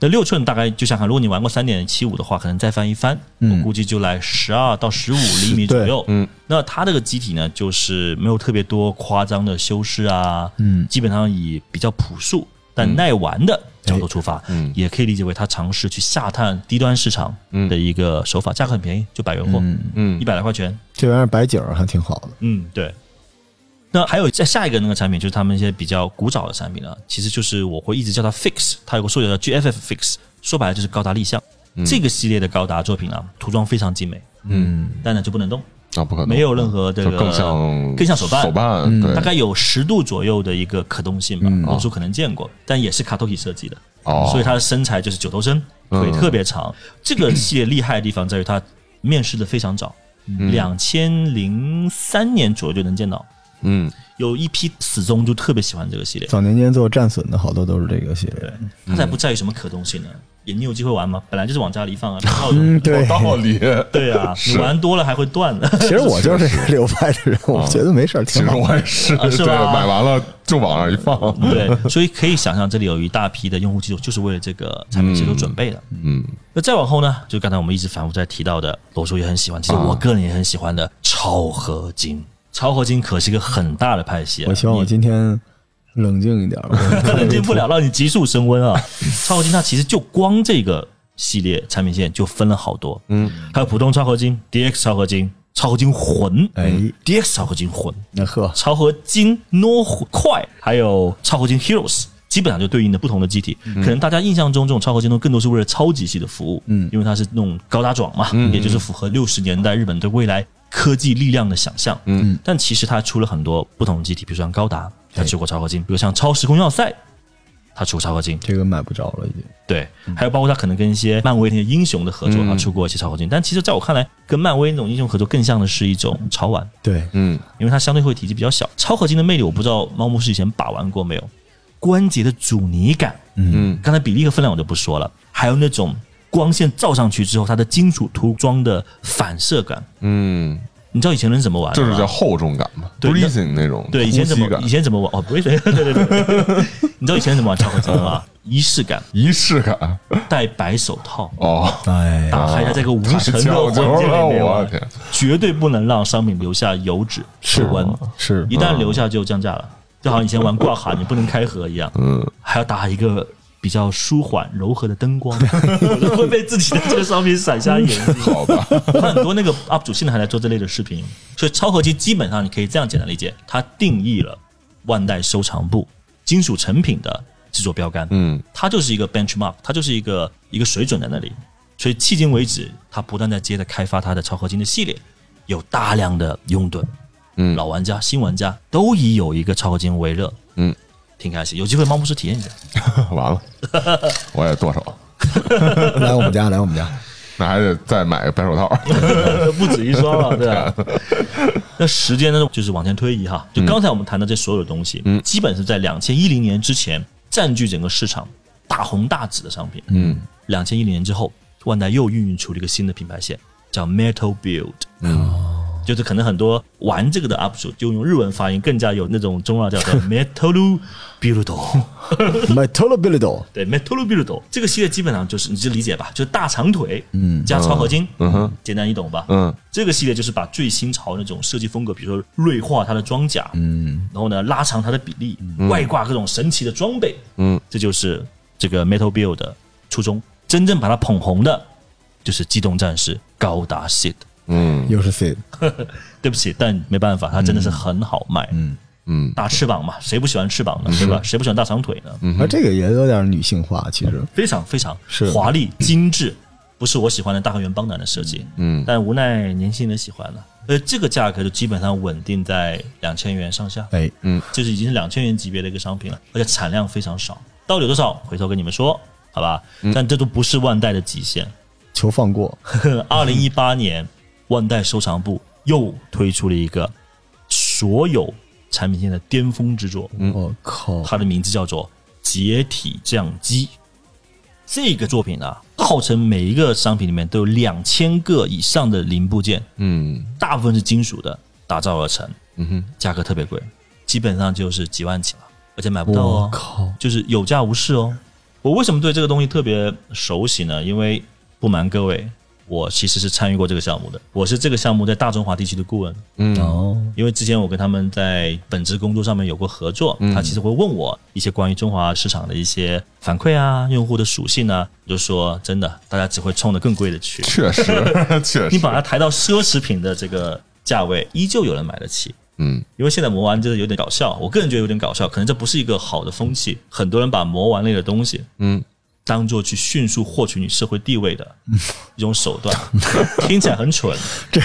那6寸大概就想看，如果你玩过 3.75 的话，可能再翻一番，我估计就来12到15厘米左右。那它这个机体呢，就是没有特别多夸张的修饰啊，基本上以比较朴素但耐玩的角度出发，也可以理解为它尝试去下探低端市场的一个手法，价格很便宜，就100元货，100来块钱。 这玩意儿摆景还挺好的。 对。那还有在下一个那个产品，就是他们一些比较古早的产品呢，其实就是我会一直叫它 Fix， 它有个缩写叫 GFF Fix， 说白了就是高达立项。这个系列的高达作品啊，涂装非常精美，但呢就不能动。 不可能， 没有任何这个更像手办， 大概有10度左右的一个可动性吧，罗叔可能见过，但也是卡托体设计的，所以它的身材就是9头身，腿特别长。这个系列厉害的地方在于它面世的非常早，2003年左右就能见到。有一批死忠就特别喜欢这个系列， 早年间做战损的好多都是这个系列。 对，它才不在于什么可动性呢？你有机会玩吗？本来就是往家里一放啊， 对， 道理， 对啊，你玩多了还会断的。 其实我就是这个流派的人，我觉得没事，挺好。 其实我也是， 是吧？ 买完了就往上一放。 对，所以可以想象这里有一大批的用户基础，就是为了这个产品系统准备的。那再往后呢，就刚才我们一直反复在提到的，罗叔也很喜欢，其实我个人也很喜欢的超合金。超合金可是一个很大的派系， 我希望我今天冷静一点， 冷静不了，让你急速升温啊！超合金它其实就光这个系列产品线就分了好多，还有普通超合金、DX 超合金、超合金魂，DX 超合金魂，超合金 No 快，还有超合金 Heroes。基本上就对应的不同的机体，可能大家印象中这种超合金更多是为了超级系的服务，因为它是那种高达壮嘛，也就是符合60年代日本对未来科技力量的想象。但其实它出了很多不同的机体，比如说像高达，它出过超合金；比如像超时空要塞，它出过超合金， 这个买不着了已经。 对，还有包括它可能跟一些漫威那些英雄的合作，它出过一些超合金。但其实在我看来，跟漫威那种英雄合作更像的是一种潮玩。 对， 因为它相对会体积比较小。超合金的魅力，我不知道猫牧师以前把玩过没有。关节的阻尼感，刚才比例和分量我就不说了，还有那种光线照上去之后，它的金属涂装的反射感，你知道以前人怎么玩？ 就是叫厚重感嘛 ，breathing 那种。 对，以前怎么玩？哦 ，breathing， 对，你知道以前怎么玩超合金吗？仪式感，戴白手套，打开它这个无尘的环境里面玩，绝对不能让商品留下油脂、指纹，一旦留下就降价了。就好像以前玩挂卡你不能开盒一样，还要打一个比较舒缓柔和的灯光，会被自己的这个商品闪瞎眼睛。 好吧， 很多那个 UP 主现在还在做这类的视频，所以超合金基本上你可以这样简单理解，它定义了万代收藏部金属成品的制作标杆，它就是一个 benchmark， 它就是一个水准在那里。所以迄今为止，它不断在接着开发它的超合金的系列，有大量的拥趸。老玩家、新玩家都以有一个超合金为乐，挺开心。有机会猫牧师体验一下。 完了，我也剁手。 来我们家， 那还得再买个白手套， 不止一双了，对吧？那时间呢，就是往前推移哈。就刚才我们谈的这所有的东西，基本是在2010年之前占据整个市场大红大紫的商品。2010年之后，万代又孕育出了一个新的品牌线，叫 Metal Build。就是可能很多玩这个的 UP 主就用日文发音更加有那种中二叫做 Metal Build。Metal Build， 对 Metal Build 这个系列基本上就是你就理解吧，就是大长腿，加超合金，简单易懂吧？这个系列就是把最新潮那种设计风格，比如说锐化它的装甲，然后呢拉长它的比例，外挂各种神奇的装备，这就是这个 Metal Build 的初衷。真正把它捧红的，就是机动战士高达 Sid。 又是 C， 对不起，但没办法，它真的是很好卖。大翅膀嘛，谁不喜欢翅膀呢？对吧？谁不喜欢大长腿呢？ 而这个也有点女性化，其实非常非常华丽精致，不是我喜欢的大和原邦男的设计。但无奈年轻人喜欢了。这个价格就基本上稳定在2000元上下。就是已经是2000元级别的一个商品了，而且产量非常少。到底有多少？回头跟你们说，好吧？但这都不是万代的极限， 求放过。 2018年。万代收藏部又推出了一个所有产品线的巅峰之作， 我靠！ 它的名字叫做解体降机。这个作品啊，号称每一个商品里面都有2000个以上的零部件，大部分是金属的打造而成，价格特别贵，基本上就是几万起了，而且买不到哦，就是有价无市哦。 我为什么对这个东西特别熟悉呢？因为不瞒各位，我其实是参与过这个项目的，我是这个项目在大中华地区的顾问。因为之前我跟他们在本职工作上面有过合作，他其实会问我一些关于中华市场的一些反馈啊，用户的属性啊，就说真的，大家只会冲着更贵的去。 确实， 你把它抬到奢侈品的这个价位，依旧有人买得起。因为现在魔玩真的有点搞笑，我个人觉得有点搞笑，可能这不是一个好的风气。很多人把魔玩类的东西，当做去迅速获取你社会地位的一种手段，听起来很蠢，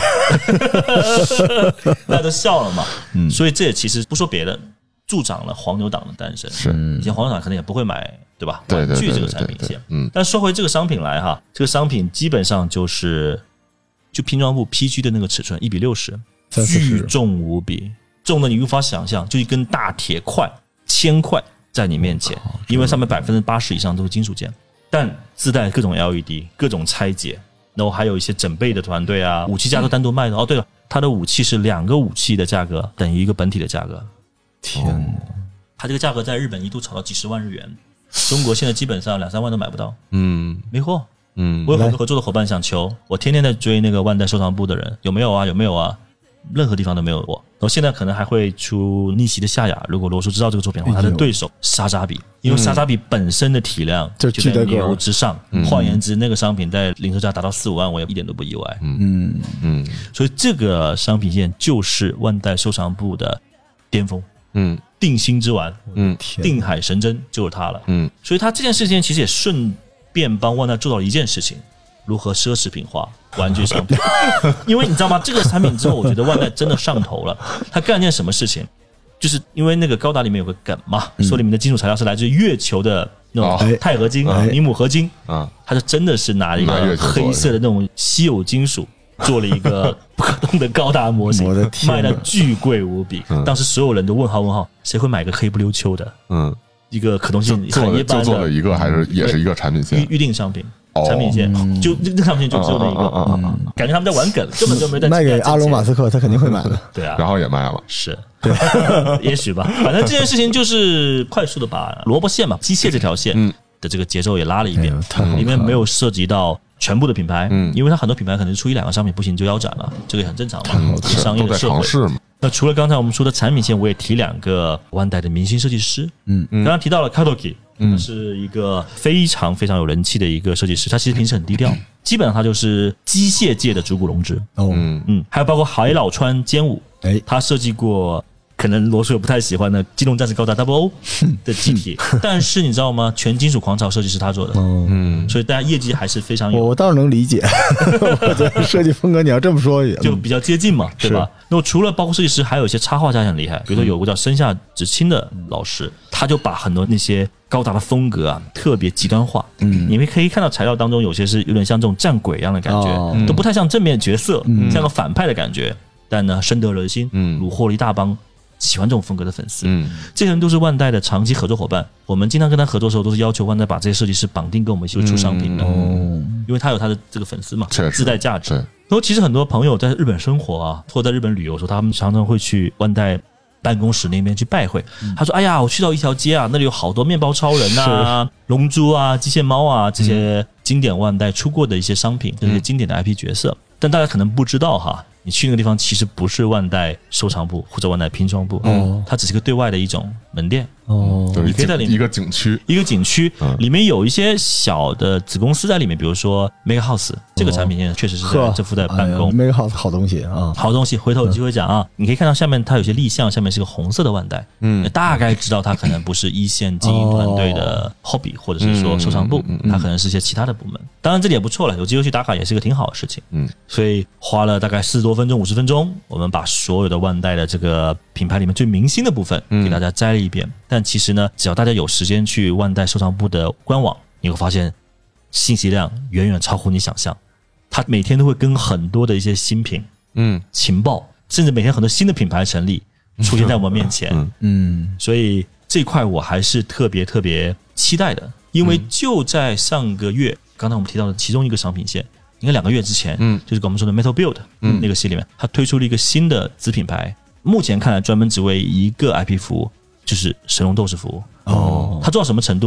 大家都笑了嘛。所以这也其实不说别的，助长了黄牛党的诞生。 是， 以前黄牛党可能也不会买，对吧？ 对玩具这个产品线。但说回这个商品来哈，这个商品基本上就拼装部 PG 的那个尺寸1:60，巨重无比，重的你无法想象，就一根大铁块，1000块。在你面前，因为上面80%以上都是金属件，但自带各种 LED、各种拆解，然后还有一些整备的团队啊，武器架都单独卖的。对了，它的武器是2个武器的价格等于一个本体的价格。 天哪！ 它这个价格在日本一度炒到几十万日元，中国现在基本上2-3万都买不到，没货。我有很多合作的伙伴想求，我天天在追那个万代收藏部的人，有没有啊？任何地方都没有我。然后现在可能还会出逆袭的夏亚，如果罗叔知道这个作品的话，他的对手沙扎比，因为沙扎比本身的体量就在牛之上，换言之，那个商品在零售价达到4-5万，我也一点都不意外。所以这个商品线就是万代收藏部的巅峰。定心之丸，定海神针就是它了。所以他这件事情其实也顺便帮万代做到了一件事情。如何奢侈品化玩具商品？因为你知道吗？这个产品之后，我觉得万代真的上头了。他干了件什么事情？就是因为那个高达里面有个梗嘛，说里面的金属材料是来自月球的那种钛合金、尼姆合金，他就真的是拿一个黑色的那种稀有金属做了一个不可动的高达模型，卖的巨贵无比。当时所有人都问号，谁会买个黑不溜秋的？一个可动性很一般的， 就做了一个，还是也是一个产品线预定商品。产品线就这个产品线就只有那一个，感觉他们在玩梗，根本就没在卖给阿隆马斯克，他肯定会买的。 对啊， 然后也卖了， 是，也许吧。反正这件事情就是快速的把萝卜线嘛，机械这条线的这个节奏也拉了一遍，里面没有涉及到全部的品牌，因为它很多品牌可能出1-2个商品不行就腰斩了，这个也很正常嘛，商业的社会。那除了刚才我们说的产品线，我也提2个万代的明星设计师。刚刚提到了 Kadoki。是一个非常非常有人气的一个设计师，他其实平时很低调，基本上他就是机械界的竹谷隆之。还有包括海老川兼武，他设计过可能罗叔有不太喜欢的机动战士高达 WO 的机体，但是你知道吗？全金属狂潮设计是他做的，所以大家业绩还是非常有。 我倒是能理解，我觉得设计风格你要这么说就比较接近嘛，对吧？那除了包括设计师，还有一些插画家很厉害，比如说有个叫生下直亲的老师，他就把很多那些高达的风格啊特别极端化。你们可以看到材料当中有些是有点像这种战鬼一样的感觉，都不太像正面角色，像个反派的感觉，但呢深得人心，虏获了一大帮喜欢这种风格的粉丝。这些人都是万代的长期合作伙伴，我们经常跟他合作的时候都是要求万代把这些设计师绑定跟我们一起出商品的，因为他有他的这个粉丝嘛，自带价值。然后其实很多朋友在日本生活啊，或者在日本旅游的时候，他们常常会去万代办公室那边去拜会。他说：“哎呀，我去到一条街啊，那里有好多面包超人啊、龙珠啊、机械猫啊这些经典万代出过的一些商品，这些经典的 IP 角色。但大家可能不知道哈。”你去那个地方其实不是万代收藏部或者万代拼装部，它只是个对外的一种门店。你可以在里面一个景区， 里面有一些小的子公司在里面，比如说 Mega House 这个产品线确实是在这副在办公。 Mega House 好东西啊， 好东西，回头有机会讲啊。你可以看到下面它有些立项，下面是个红色的万代，大概知道它可能不是一线经营团队的 hobby 或者是说收藏部，它可能是一些其他的部门。当然这里也不错了，有机会去打卡也是个挺好的事情。所以花了大概40多分钟、50分钟，我们把所有的万代的这个品牌里面最明星的部分给大家摘了一遍。但其实呢，只要大家有时间去万代收藏部的官网，你会发现信息量远远超乎你想象。它每天都会跟很多的一些新品、情报，甚至每天很多新的品牌成立出现在我们面前。所以这块我还是特别特别期待的，因为就在上个月，刚才我们提到的其中一个商品线。应该2个月之前，就是我们说的 Metal Build 那个系里面，它推出了一个新的子品牌，目前看来专门只为一个 IP 服务，就是神龙斗士服务。它做到什么程度呢？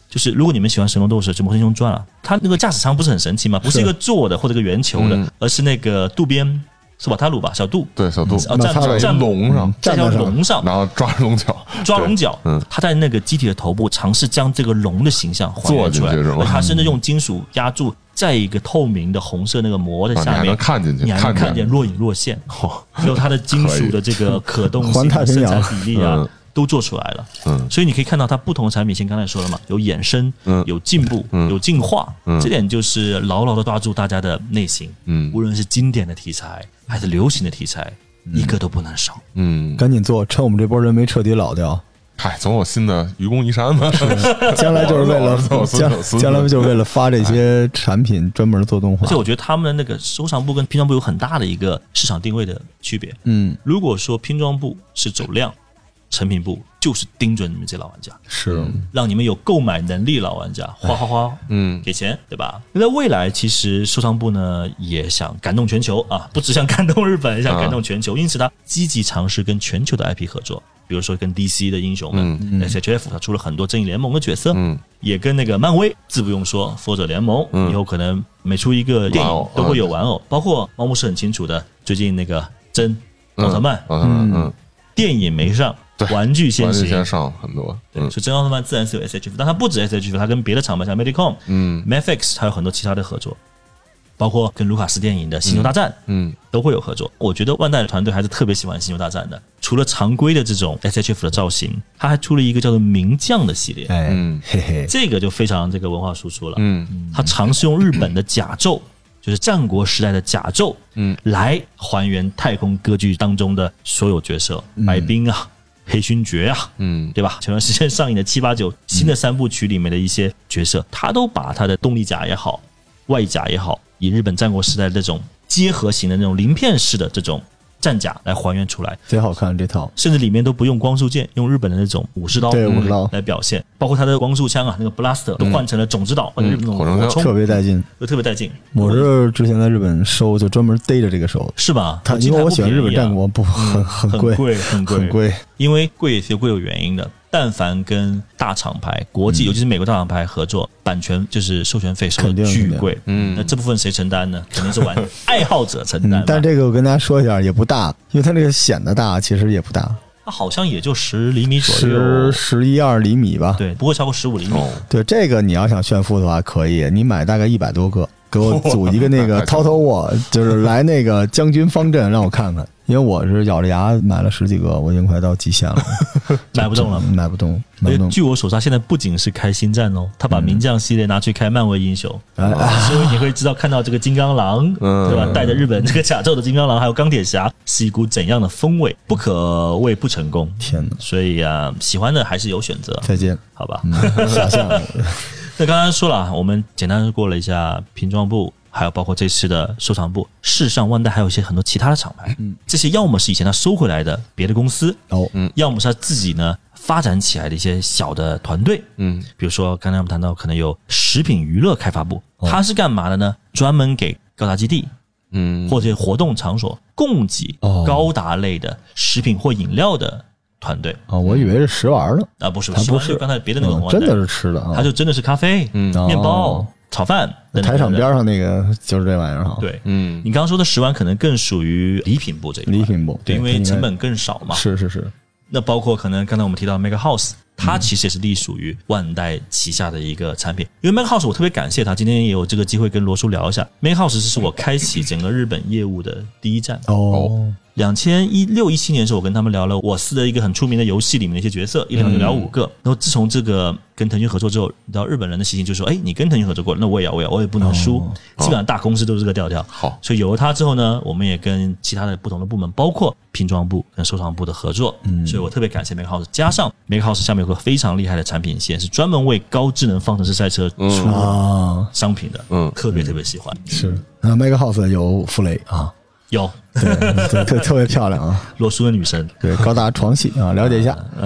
就是如果你们喜欢神龙斗士，就《魔神英雄传》啊，它那个驾驶舱不是很神奇吗？不是一个坐的或者一个圆球的，而是那个渡边索瓦塔鲁吧，小杜， 对，小杜站龙上， 在条龙上， 然后抓龙角， 他在那个机体的头部尝试将这个龙的形象还原出来，他甚至用金属压住在一个透明的红色那个膜的下面，你还能看进去， 你还能看见若隐若现，还有它的金属的这个可动性、色彩比例啊。都做出来了，所以你可以看到它不同的产品，像刚才说了嘛，有衍生，有进步，有进化，这点就是牢牢的抓住大家的内心，无论是经典的题材还是流行的题材，一个都不能少， 赶紧做，趁我们这波人没彻底老掉。 嗨，总有新的愚公移山嘛， 将来就是为了将来就是为了发这些产品专门做动画。 而且我觉得他们的那个收藏部跟拼装部有很大的一个市场定位的区别。如果说拼装部是走量，成品部就是盯准你们这老玩家， 是让你们有购买能力，老玩家花，给钱，对吧？那在未来，其实收藏部呢也想感动全球啊，不只想感动日本，也想感动全球，因此他积极尝试跟全球的 IP 合作，比如说跟 DC 的英雄们，SHF 他出了很多正义联盟的角色，也跟那个漫威，自不用说，复仇者联盟以后可能每出一个电影都会有玩偶，包括猫牧是很清楚的，最近那个真奥特曼，电影没上。玩具先上很多， 对，所以真奥特曼自然是有 SHF， 但它不止 SHF， 它跟别的厂牌像 Medicom、Mafex 它有很多其他的合作，包括跟卢卡斯电影的《星球大战》都会有合作。我觉得万代的团队还是特别喜欢《星球大战》的，除了常规的这种 SHF 的造型，它还出了一个叫做名将的系列，这个就非常这个文化输出了，它尝试用日本的甲胄。就是战国时代的甲胄，来还原太空歌剧当中的所有角色，白冰啊。黑勋爵啊，对吧？前段时间上映的7、8、9新的3部曲里面的一些角色，他都把他的动力甲也好，外甲也好，以日本战国时代的这种结合型的那种鳞片式的这种战甲来还原出来， 贼好看这套， 甚至里面都不用光束剑，用日本的那种武士刀来表现，包括他的光束枪啊，那个 blaster 都换成了种子岛，或者日本那种火冲， 特别带劲， 特别带劲。 我是之前在日本收，就专门逮着这个收， 是吧？ 因为我喜欢日本战国，不很贵， 很贵，因为贵也是贵有原因的。但凡跟大厂牌、国际，尤其是美国大厂牌合作，版权就是授权费收的巨贵。那这部分谁承担呢？肯定是玩爱好者承担。 但这个我跟大家说一下，也不大，因为它这个显得大，其实也不大。 它好像也就10厘米左右 ，11、2厘米吧。 对，不会超过15厘米。 对，这个你要想炫富的话，可以，你买大概100多个，给我组一个那个Total War，就是来那个将军方阵，让我看看。因为我是咬着牙买了10几个，我已经快到极限了， 买不动了， 买不动。 据我所知，现在不仅是开星战哦，他把名将系列拿去开漫威英雄，所以你会知道看到这个金刚狼，对吧？带着日本这个甲胄的金刚狼，还有钢铁侠，是一股怎样的风味？不可谓不成功。 天哪！ 所以啊，喜欢的还是有选择。 再见， 好吧。 下线了。 那刚刚说了，我们简单过了一下拼装部。还有包括这次的收藏部，事实上万代还有一些很多其他的厂牌，这些要么是以前他收回来的别的公司，要么是他自己呢发展起来的一些小的团队，比如说刚才我们谈到可能有食品娱乐开发部，它是干嘛的呢？专门给高达基地，或者活动场所供给高达类的食品或饮料的团队。 我以为是食玩的啊，不是，它不是刚才别的那种， 真的是吃的， 它就真的是咖啡、面包。炒饭， 台场边上那个就是这玩意儿哈。 对，你刚刚说的食玩可能更属于礼品部这一块， 礼品部， 对，因为成本更少嘛。 是。 那包括可能刚才我们提到 Mega House， 它其实也是隶属于万代旗下的一个产品。因为 Mega House 我特别感谢他，今天也有这个机会跟罗叔聊一下。Mega House 是我开启整个日本业务的第一站。2016、17年的时候，我跟他们聊了我司的一个很出名的游戏里面的一些角色，一聊就聊5个。然后自从这个跟腾讯合作之后，你知道日本人的习性就是说，你跟腾讯合作过了，那我也不能输。基本上大公司都是这个调调。 好， 所以有了它之后呢，我们也跟其他的不同的部门，包括拼装部跟收藏部的合作。所以我特别感谢 Mega House， 加上 Mega House 下面有个非常厉害的产品线，是专门为高智能方程式赛车出商品的。特别喜欢。 是Mega House 有傅雷啊。 有， 对，特别漂亮啊！ 罗叔的女神， 对，高达床戏啊，了解一下。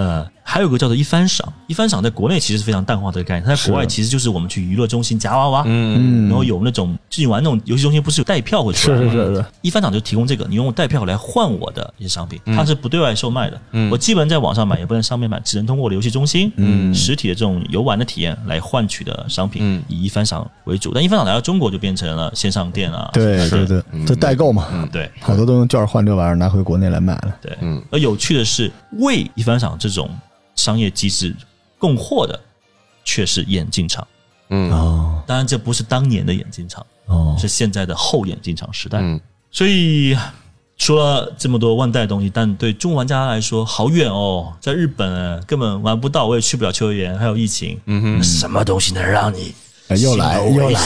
还有个叫做一番赏，一番赏在国内其实是非常淡化的概念，它在国外其实就是我们去娱乐中心夹娃娃，然后有那种就你玩那种游戏中心不是有带票会出来吗？ 是， 一番赏就提供这个，你用带票来换我的一些商品，它是不对外售卖的，我基本上在网上买也不能上面买，只能通过我的游戏中心，实体的这种游玩的体验来换取的商品，以一番赏为主。但一番赏来到中国就变成了线上店啊， 对，就代购嘛， 对， 好多都用券换这玩意儿拿回国内来卖了， 对，而有趣的是，为一番赏这种商业机制供货的却是眼镜厂，当然这不是当年的眼镜厂，是现在的后眼镜厂时代，所以说了这么多万代的东西，但对中国玩家来说好远哦，在日本根本玩不到，我也去不了秋叶原，还有疫情，什么东西能让你又来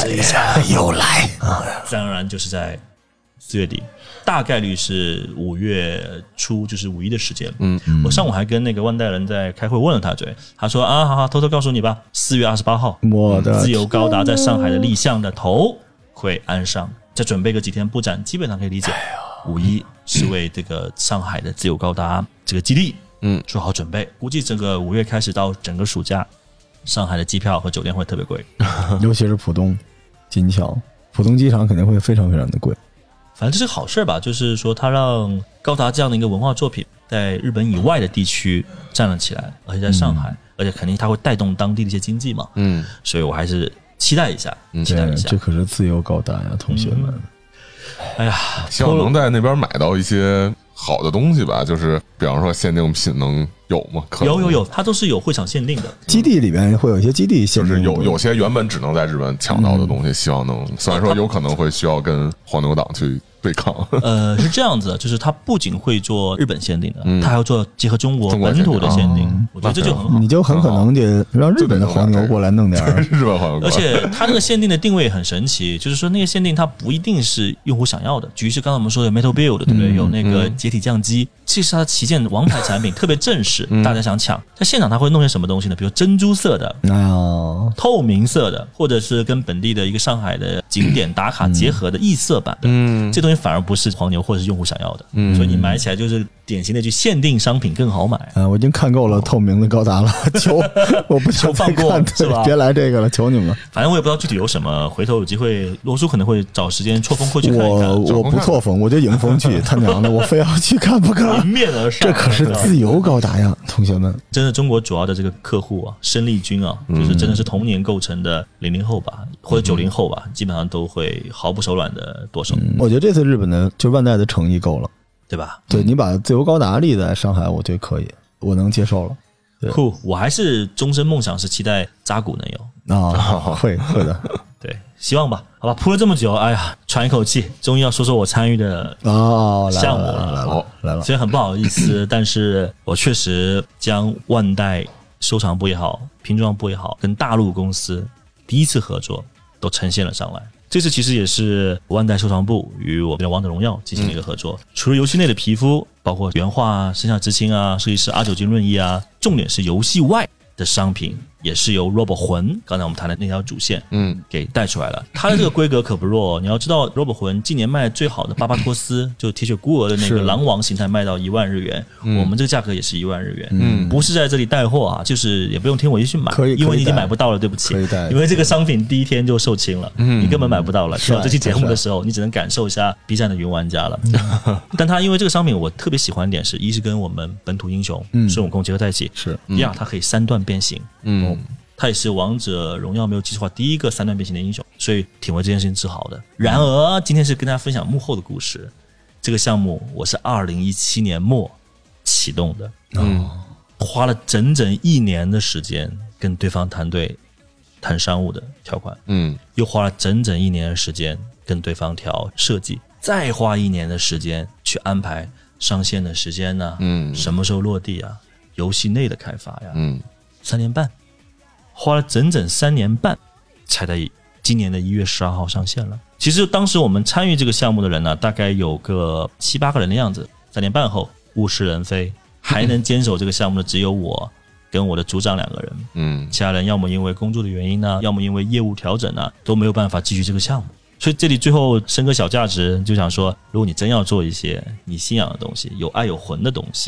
自然而然就是在4月底，大概率是5月初，就是5·1的时间。我上午还跟那个万代人在开会，问了他嘴，他说啊，好，偷偷告诉你吧，4月28号， 我的自由高达在上海的立项的头会安上，再准备个几天布展，基本上可以理解。5·1是为这个上海的自由高达这个基地，做好准备。估计整个5月开始到整个暑假，上海的机票和酒店会特别贵， 尤其是浦东、金桥、浦东机场肯定会非常非常的贵。 反正这是好事吧，就是说它让高达这样的一个文化作品在日本以外的地区站了起来，而且在上海，而且肯定它会带动当地的一些经济嘛。所以我还是期待一下，期待一下。 这可是自由高达呀，同学们。 哎呀， 希望能在那边买到一些好的东西吧，就是比方说限定品能有吗？ 有，它都是有会场限定的。 基地里面会有一些基地限定， 就是有些原本只能在日本抢到的东西，希望能，虽然说有可能会需要跟黄牛党去对抗。 是这样子的，就是它不仅会做日本限定的，它还要做结合中国本土的限定。我觉得这就很好， 你就很可能得让日本的黄牛过来弄点日本黄牛。 而且它那个限定的定位很神奇，就是说那个限定它不一定是用户想要的。举例是刚才我们说的 Metal Build， 对不对？有那个解体降机，这是它的旗舰王牌产品，特别正式，大家想抢。在现场它会弄些什么东西呢？比如珍珠色的、透明色的，或者是跟本地的一个上海的景点打卡结合的异色版的。这东西反而不是黄牛或者是用户想要的，所以你买起来就是典型的去限定商品更好买。 我已经看够了透明的高达了，求我不想放过是吧？ 别来这个了，求你们了。 反正我也不知道具体有什么，回头有机会罗叔可能会找时间错峰会去看一看。 我不错峰，我就迎风去，他娘的，我非要去看不可。 迎面而上， 这可是自由高达呀，同学们！ 真的，中国主要的这个客户啊，生力军啊，就是真的是童年构成的00后吧，或者90后吧，基本上都会毫不手软的剁手。 我觉得这次日本的就万代的诚意够了， 对吧？ 对，你把自由高达立在上海，我觉得可以，我能接受了。 酷，我还是终身梦想是期待扎古能有会的， 对，希望吧。好吧，铺了这么久，哎呀，喘一口气，终于要说说我参与的项目来了。 虽然很不好意思，但是我确实将万代收藏部也好，拼装部也好，跟大陆公司第一次合作都呈现了上来。这次其实也是万代收藏部与我们的王者荣耀进行了一个合作，除了游戏内的皮肤，包括原画、生下之青啊、设计师阿九金润一啊，重点是游戏外的商品也是由 Robo 魂，刚才我们谈的那条主线，给带出来了。它的这个规格可不弱，你要知道 Robo 魂今年卖最好的巴巴托斯，就铁血孤儿的那个狼王形态卖到1万日元，我们这个价格也是1万日元，不是在这里带货啊，就是也不用听我一去买，因为你已经买不到了，对不起，因为这个商品第一天就售罄了，你根本买不到了。听到这期节目的时候，你只能感受一下 B 站的云玩家了。但它因为这个商品我特别喜欢的点是，一是跟我们本土英雄孙悟空结合在一起， 是第二它可以3段变形，他也是王者荣耀没有记错的话第一个3段变形的英雄，所以挺为这件事情自豪的。然而今天是跟大家分享幕后的故事，这个项目我是2017年末启动的，花了整整1年的时间跟对方团队谈商务的条款，又花了整整1年的时间跟对方调设计，再花1年的时间去安排上线的时间啊，什么时候落地啊，游戏内的开发呀，3年半，花了整整3年半才在今年的1月12号上线了。其实当时我们参与这个项目的人呢，大概有个7、8个人的样子。3年半后物是人非，还能坚守这个项目的只有我跟我的组长2个人，其他人要么因为工作的原因呢，要么因为业务调整呢，都没有办法继续这个项目。所以这里最后升个小价值，就想说，如果你真要做一些你信仰的东西，有爱有魂的东西，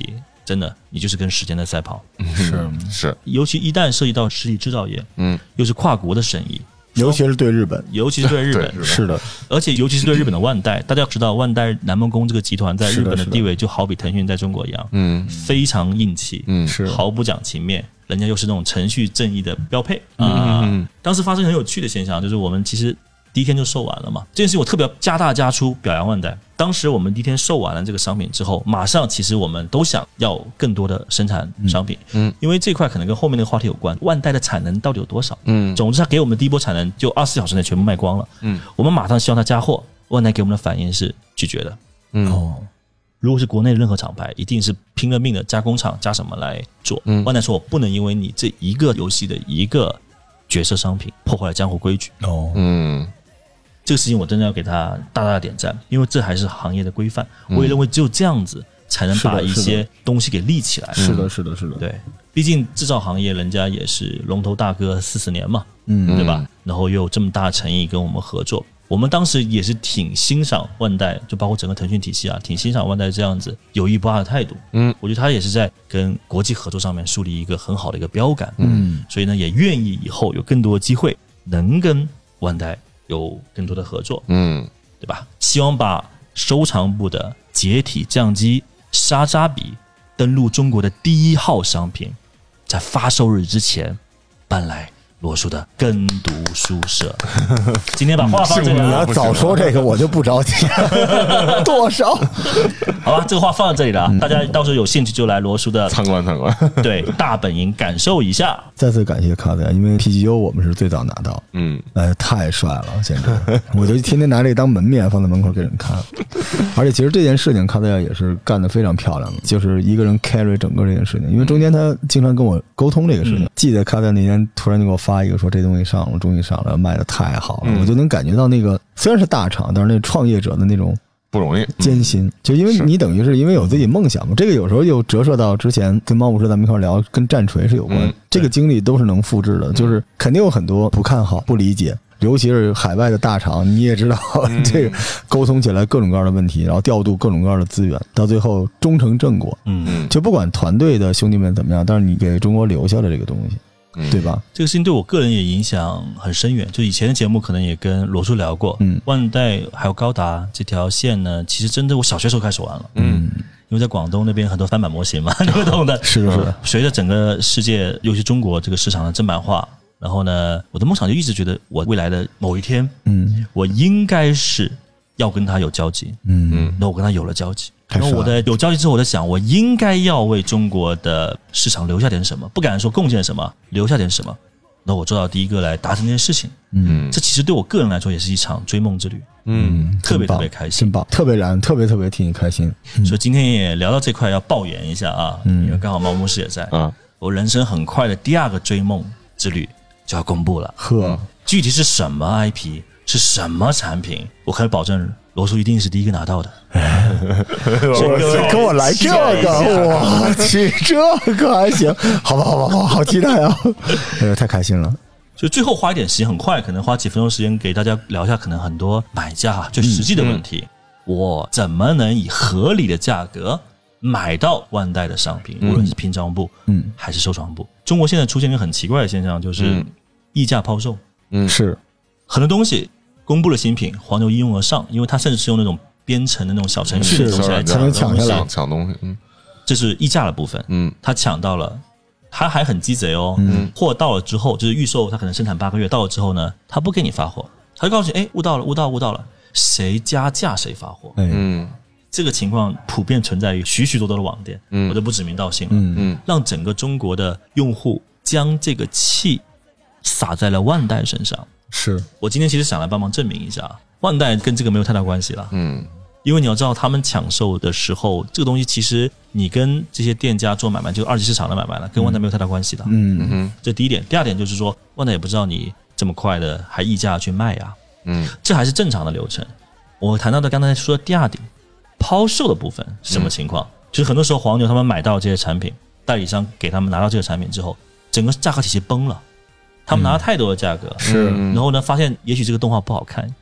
真的你就是跟时间在赛跑。 是， 尤其一旦涉及到实体制造业，又是跨国的生意， 尤其是对日本， 是的，而且尤其是对日本的万代，大家要知道，万代南梦宫这个集团在日本的地位就好比腾讯在中国一样，非常硬气， 是毫不讲情面，人家又是那种程序正义的标配当时发生很有趣的现象，就是我们其实第一天就售完了嘛，这件事情我特别加大加粗表扬万代。当时我们第一天售完了这个商品之后，马上其实我们都想要更多的生产商品，因为这块可能跟后面那个话题有关，万代的产能到底有多少？总之他给我们的第一波产能就24小时内全部卖光了，我们马上希望他加货，万代给我们的反应是拒绝的。如果是国内的任何厂牌，一定是拼了命的加工厂加什么来做。万代说我不能因为你这一个游戏的一个角色商品破坏了江湖规矩。这个事情我真的要给他大大的点赞，因为这还是行业的规范。我也认为只有这样子才能把一些东西给立起来。 是的。 对，毕竟制造行业人家也是龙头大哥40年嘛，对吧？然后又有这么大的诚意跟我们合作，我们当时也是挺欣赏万代，就包括整个腾讯体系挺欣赏万代这样子有意不二的态度。我觉得他也是在跟国际合作上面树立一个很好的一个标杆。所以呢，也愿意以后有更多的机会能跟万代有更多的合作，对吧？希望把收藏部的解体降机沙扎比登陆中国的第1号商品，在发售日之前搬来罗叔的耕读书社。今天把话放这里， 你要早说这个我就不着急。多少？ 好吧，这个话放在这里了，大家到时候有兴趣就来罗叔的参观， 对，大本营感受一下。 再次感谢卡德，因为 PGU 我们是最早拿到，太帅了，简直！我就天天拿这个当门面放在门口给人看。而且其实这件事情卡德也是干得非常漂亮的，就是一个人 carry 整个这件事情，因为中间他经常跟我沟通这个事情。记得卡德那天突然就给我发一个说这东西上了，终于上了，卖得太好了，我就能感觉到那个虽然是大厂，但是那创业者的那种不容易艰辛，就因为你等于是因为有自己梦想嘛，这个有时候又折射到之前跟猫武士咱们一块聊跟战锤是有关，这个经历都是能复制的，就是肯定有很多不看好不理解，尤其是海外的大厂，你也知道这个沟通起来各种各样的问题，然后调度各种各样的资源，到最后终成正果。就不管团队的兄弟们怎么样，但是你给中国留下了这个东西，对吧？ 这个事情对我个人也影响很深远，就以前的节目可能也跟罗叔聊过，万代还有高达这条线呢，其实真的我小学时候开始玩了，因为在广东那边很多翻版模型嘛，你会懂的。 是随着整个世界，尤其中国这个市场的正版化，然后呢，我的梦想就一直觉得我未来的某一天，我应该是要跟他有交集，那我跟他有了交集。然后我的有交集之后，我在想，我应该要为中国的市场留下点什么，不敢说贡献什么，留下点什么。然后我做到第一个来达成这件事情，这其实对我个人来说也是一场追梦之旅，特别特别开心， 真棒，特别燃，特别特别替你开心。 所以今天也聊到这块，要爆言一下啊，因为刚好毛牧师也在，我人生很快的第2个追梦之旅就要公布了，具体是什么 IP， 是什么产品，我可以保证罗叔一定是第一个拿到的。 跟我来这个，我去，这个还行，好吧，好期待啊！太开心了。 就最后花一点时间，很快，可能花几分钟时间给大家聊一下，可能很多买家最实际的问题，我怎么能以合理的价格买到万代的商品，无论是拼装部，还是收藏部。中国现在出现一个很奇怪的现象，就是溢价抛售， 是很多东西公布了新品，黄牛一拥而上，因为它甚至是用那种编程的那种小程序的东西来抢东西， 这是溢价的部分，他抢到了，他还很鸡贼哦，货到了之后，就是预售，他可能生产8个月，到了之后呢，他不给你发货，他就告诉你，误到了，谁加价谁发货，这个情况普遍存在于许许多多的网店，我就不指名道姓了，让整个中国的用户将这个气撒在了万代身上。 是我今天其实想来帮忙证明一下，万代跟这个没有太大关系了，因为你要知道他们抢售的时候，这个东西其实你跟这些店家做买卖，就二级市场的买卖了，跟万代没有太大关系的，这第一点。第二点就是说，万代也不知道你这么快的还溢价去卖呀，这还是正常的流程。我谈到的刚才说的第二点，抛售的部分是什么情况？就是很多时候黄牛他们买到这些产品，代理商给他们拿到这个产品之后，整个价格体系崩了。他们拿了太多的价格， 是， 然后呢，发现也许这个动画不好看，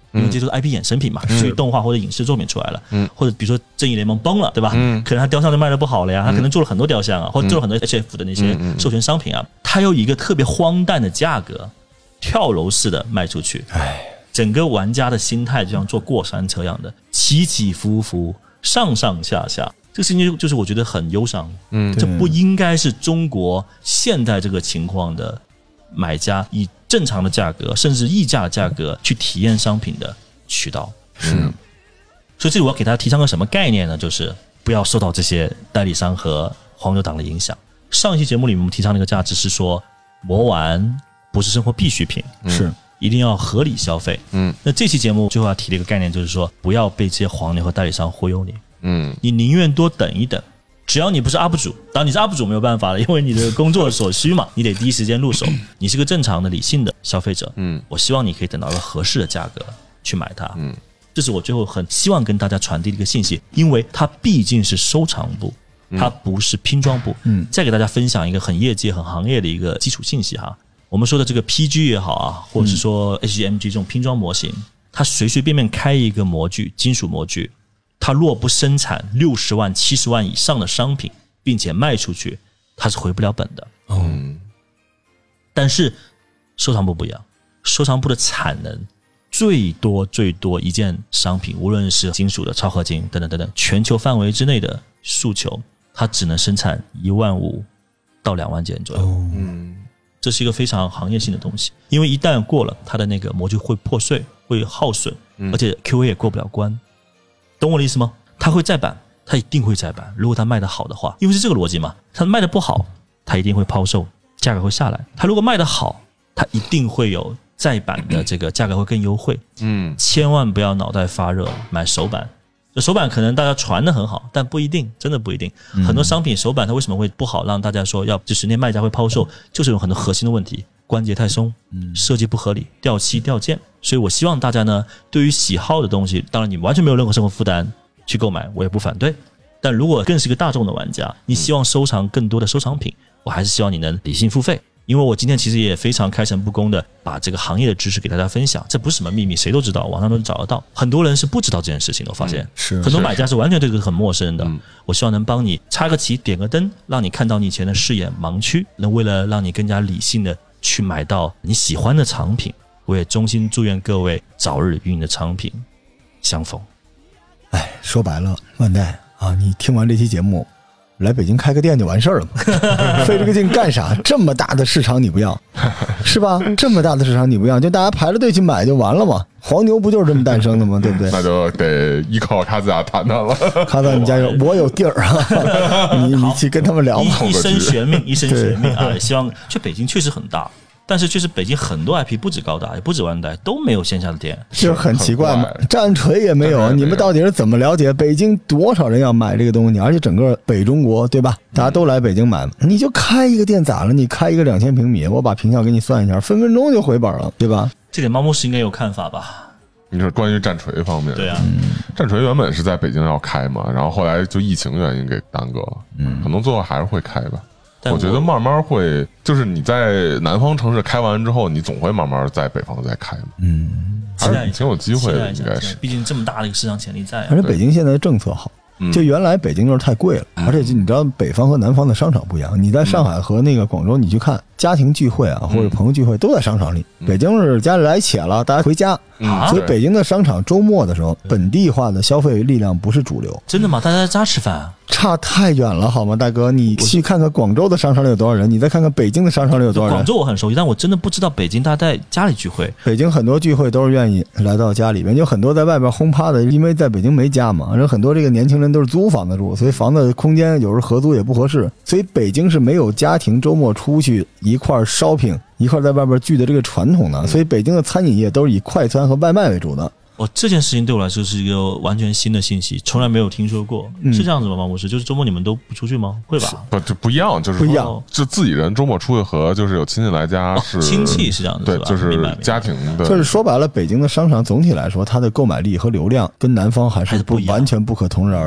因为这都是 IP 衍生品嘛，所以动画或者影视作品出来了，或者比如说正义联盟崩了，对吧？可能他雕像就卖的不好了呀，他可能做了很多雕像啊，或者做了很多 HF 的那些授权商品啊，他又以一个特别荒诞的价格跳楼式的卖出去，整个玩家的心态就像坐过山车一样的起起伏伏，上上下下。这个事情就是我觉得很忧伤，这不应该是中国现在这个情况的买家以正常的价格甚至溢价的价格去体验商品的渠道。所以这里我要给大家提倡个什么概念呢？就是不要受到这些代理商和黄牛党的影响。上一期节目里面我们提倡的一个价值是说，魔玩不是生活必需品， 是一定要合理消费。那这期节目最后要提的一个概念就是说，不要被这些黄牛和代理商忽悠你。你宁愿多等一等，只要你不是 UP 主，当然你是 UP 主没有办法了，因为你的工作所需嘛，你得第一时间入手。你是个正常的理性的消费者，我希望你可以等到一个合适的价格去买它。这是我最后很希望跟大家传递的一个信息，因为它毕竟是收藏部，它不是拼装部。再给大家分享一个很业界很行业的一个基础信息哈，我们说的这个 PG 也好啊，或者是说 HGMG 这种拼装模型，它随随便便开一个模具，金属模具，它若不生产60万、70万以上的商品，并且卖出去，它是回不了本的。但是收藏部不一样，收藏部的产能最多一件商品，无论是金属的、超合金等等等等，全球范围之内的诉求，它只能生产15000到2万件左右。这是一个非常行业性的东西，因为一旦过了，它的那个模具会破碎、会耗损，而且 QA 也过不了关。懂我的意思吗？它会再版，它一定会再版。如果它卖得好的话，因为是这个逻辑嘛，它卖得不好，它一定会抛售，价格会下来。它如果卖得好，它一定会有再版的这个价格会更优惠。千万不要脑袋发热买首版。手版可能大家传的很好，但不一定，真的不一定。很多商品手版它为什么会不好，让大家说要就是那卖家会抛售，就是有很多核心的问题，关节太松，设计不合理，掉漆掉件。所以我希望大家呢，对于喜好的东西，当然你完全没有任何生活负担去购买，我也不反对。但如果更是一个大众的玩家，你希望收藏更多的收藏品，我还是希望你能理性付费。因为我今天其实也非常开诚布公的把这个行业的知识给大家分享，这不是什么秘密，谁都知道，网上都能找得到。很多人是不知道这件事情的，我发现是很多买家是完全对这个很陌生的。我希望能帮你插个旗，点个灯，让你看到你以前的视野盲区，能为了让你更加理性的去买到你喜欢的藏品。我也衷心祝愿各位早日与你的藏品相逢。 说白了，万代啊，你听完这期节目来北京开个店就完事儿了嘛，费这个劲干啥？这么大的市场你不要，是吧？这么大的市场你不要，就大家排着队去买就完了嘛。黄牛不就是这么诞生的吗？对不对？ 那就得依靠卡子亚谈谈了。 卡子亚，你加油，我有地儿啊，你去跟他们聊嘛。 一生悬命，一生悬命啊！希望去北京确实很大。但是就是北京很多 IP 不止高达，也不止万代，都没有线下的店， 就是很奇怪嘛。战锤也没有，你们到底是怎么了解北京多少人要买这个东西？而且整个北中国，对吧？大家都来北京买，你就开一个店咋了？你开一个2000平米，我把平效给你算一下，分分钟就回本了，对吧？ 这点猫牧师应该有看法吧？ 你说关于战锤方面， 对啊， 战锤原本是在北京要开嘛，然后后来就疫情原因给耽搁了，可能最后还是会开吧。我觉得慢慢会，就是你在南方城市开完之后，你总会慢慢在北方再开嘛。还是挺有机会的，应该是。 毕竟这么大的一个市场潜力在。 而且北京现在的政策好，就原来北京就是太贵了，而且你知道北方和南方的商场不一样。你在上海和那个广州，你去看家庭聚会啊，或者朋友聚会都在商场里。北京是家里来且了，大家回家，所以北京的商场周末的时候，本地化的消费力量不是主流。 真的吗？大家在家吃饭啊？ 差太远了好吗，大哥？你去看看广州的商场里有多少人，你再看看北京的商场里有多少人。 广州我很熟悉，但我真的不知道北京大家在家里聚会。 北京很多聚会都是愿意来到家里边，有很多在外边轰趴的，因为在北京没家嘛，然后很多这个年轻人都是租房子住，所以房子空间有时候合租也不合适，所以北京是没有家庭周末出去一块shopping一块在外边聚的这个传统的，所以北京的餐饮业都是以快餐和外卖为主的。 这件事情对我来说是一个完全新的信息，从来没有听说过。是这样子吗？猫牧师，就是周末你们都不出去吗？会吧？ 不，就不一样，就是不一样。 就自己人周末出去和就是有亲戚来家是亲戚是这样子， 对，就是家庭的。 就是说白了，北京的商场总体来说，它的购买力和流量跟南方还是完全不可同日而语。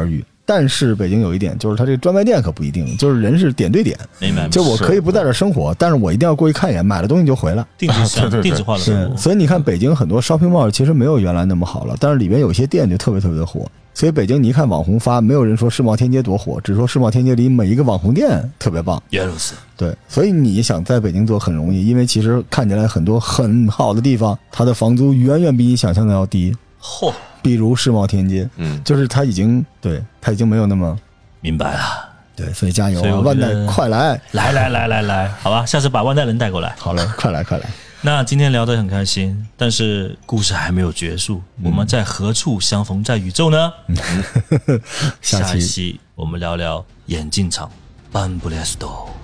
但是北京有一点，就是它这个专卖店可不一定，就是人是点对点， 明白？ 就我可以不在这生活，但是我一定要过去看一眼，买了东西就回来。 定制定制化的生活。 所以你看，北京很多 shopping mall 其实没有原来那么好了，但是里边有些店就特别特别的火。所以北京你一看网红发，没有人说世贸天阶多火，只说世贸天阶里每一个网红店特别棒。 原来如此。 对，所以你想在北京做很容易，因为其实看起来很多很好的地方，它的房租远远比你想象的要低。 嚯！ 比如世贸天阶，就是它已经没有那么明白了。 对，所以加油啊，万代快来！ 来，好吧，下次把万代人带过来。 好嘞，快来！ 那今天聊得很开心，但是故事还没有结束，我们在何处相逢在宇宙呢？ 下一期我们聊聊眼镜厂班布列斯多。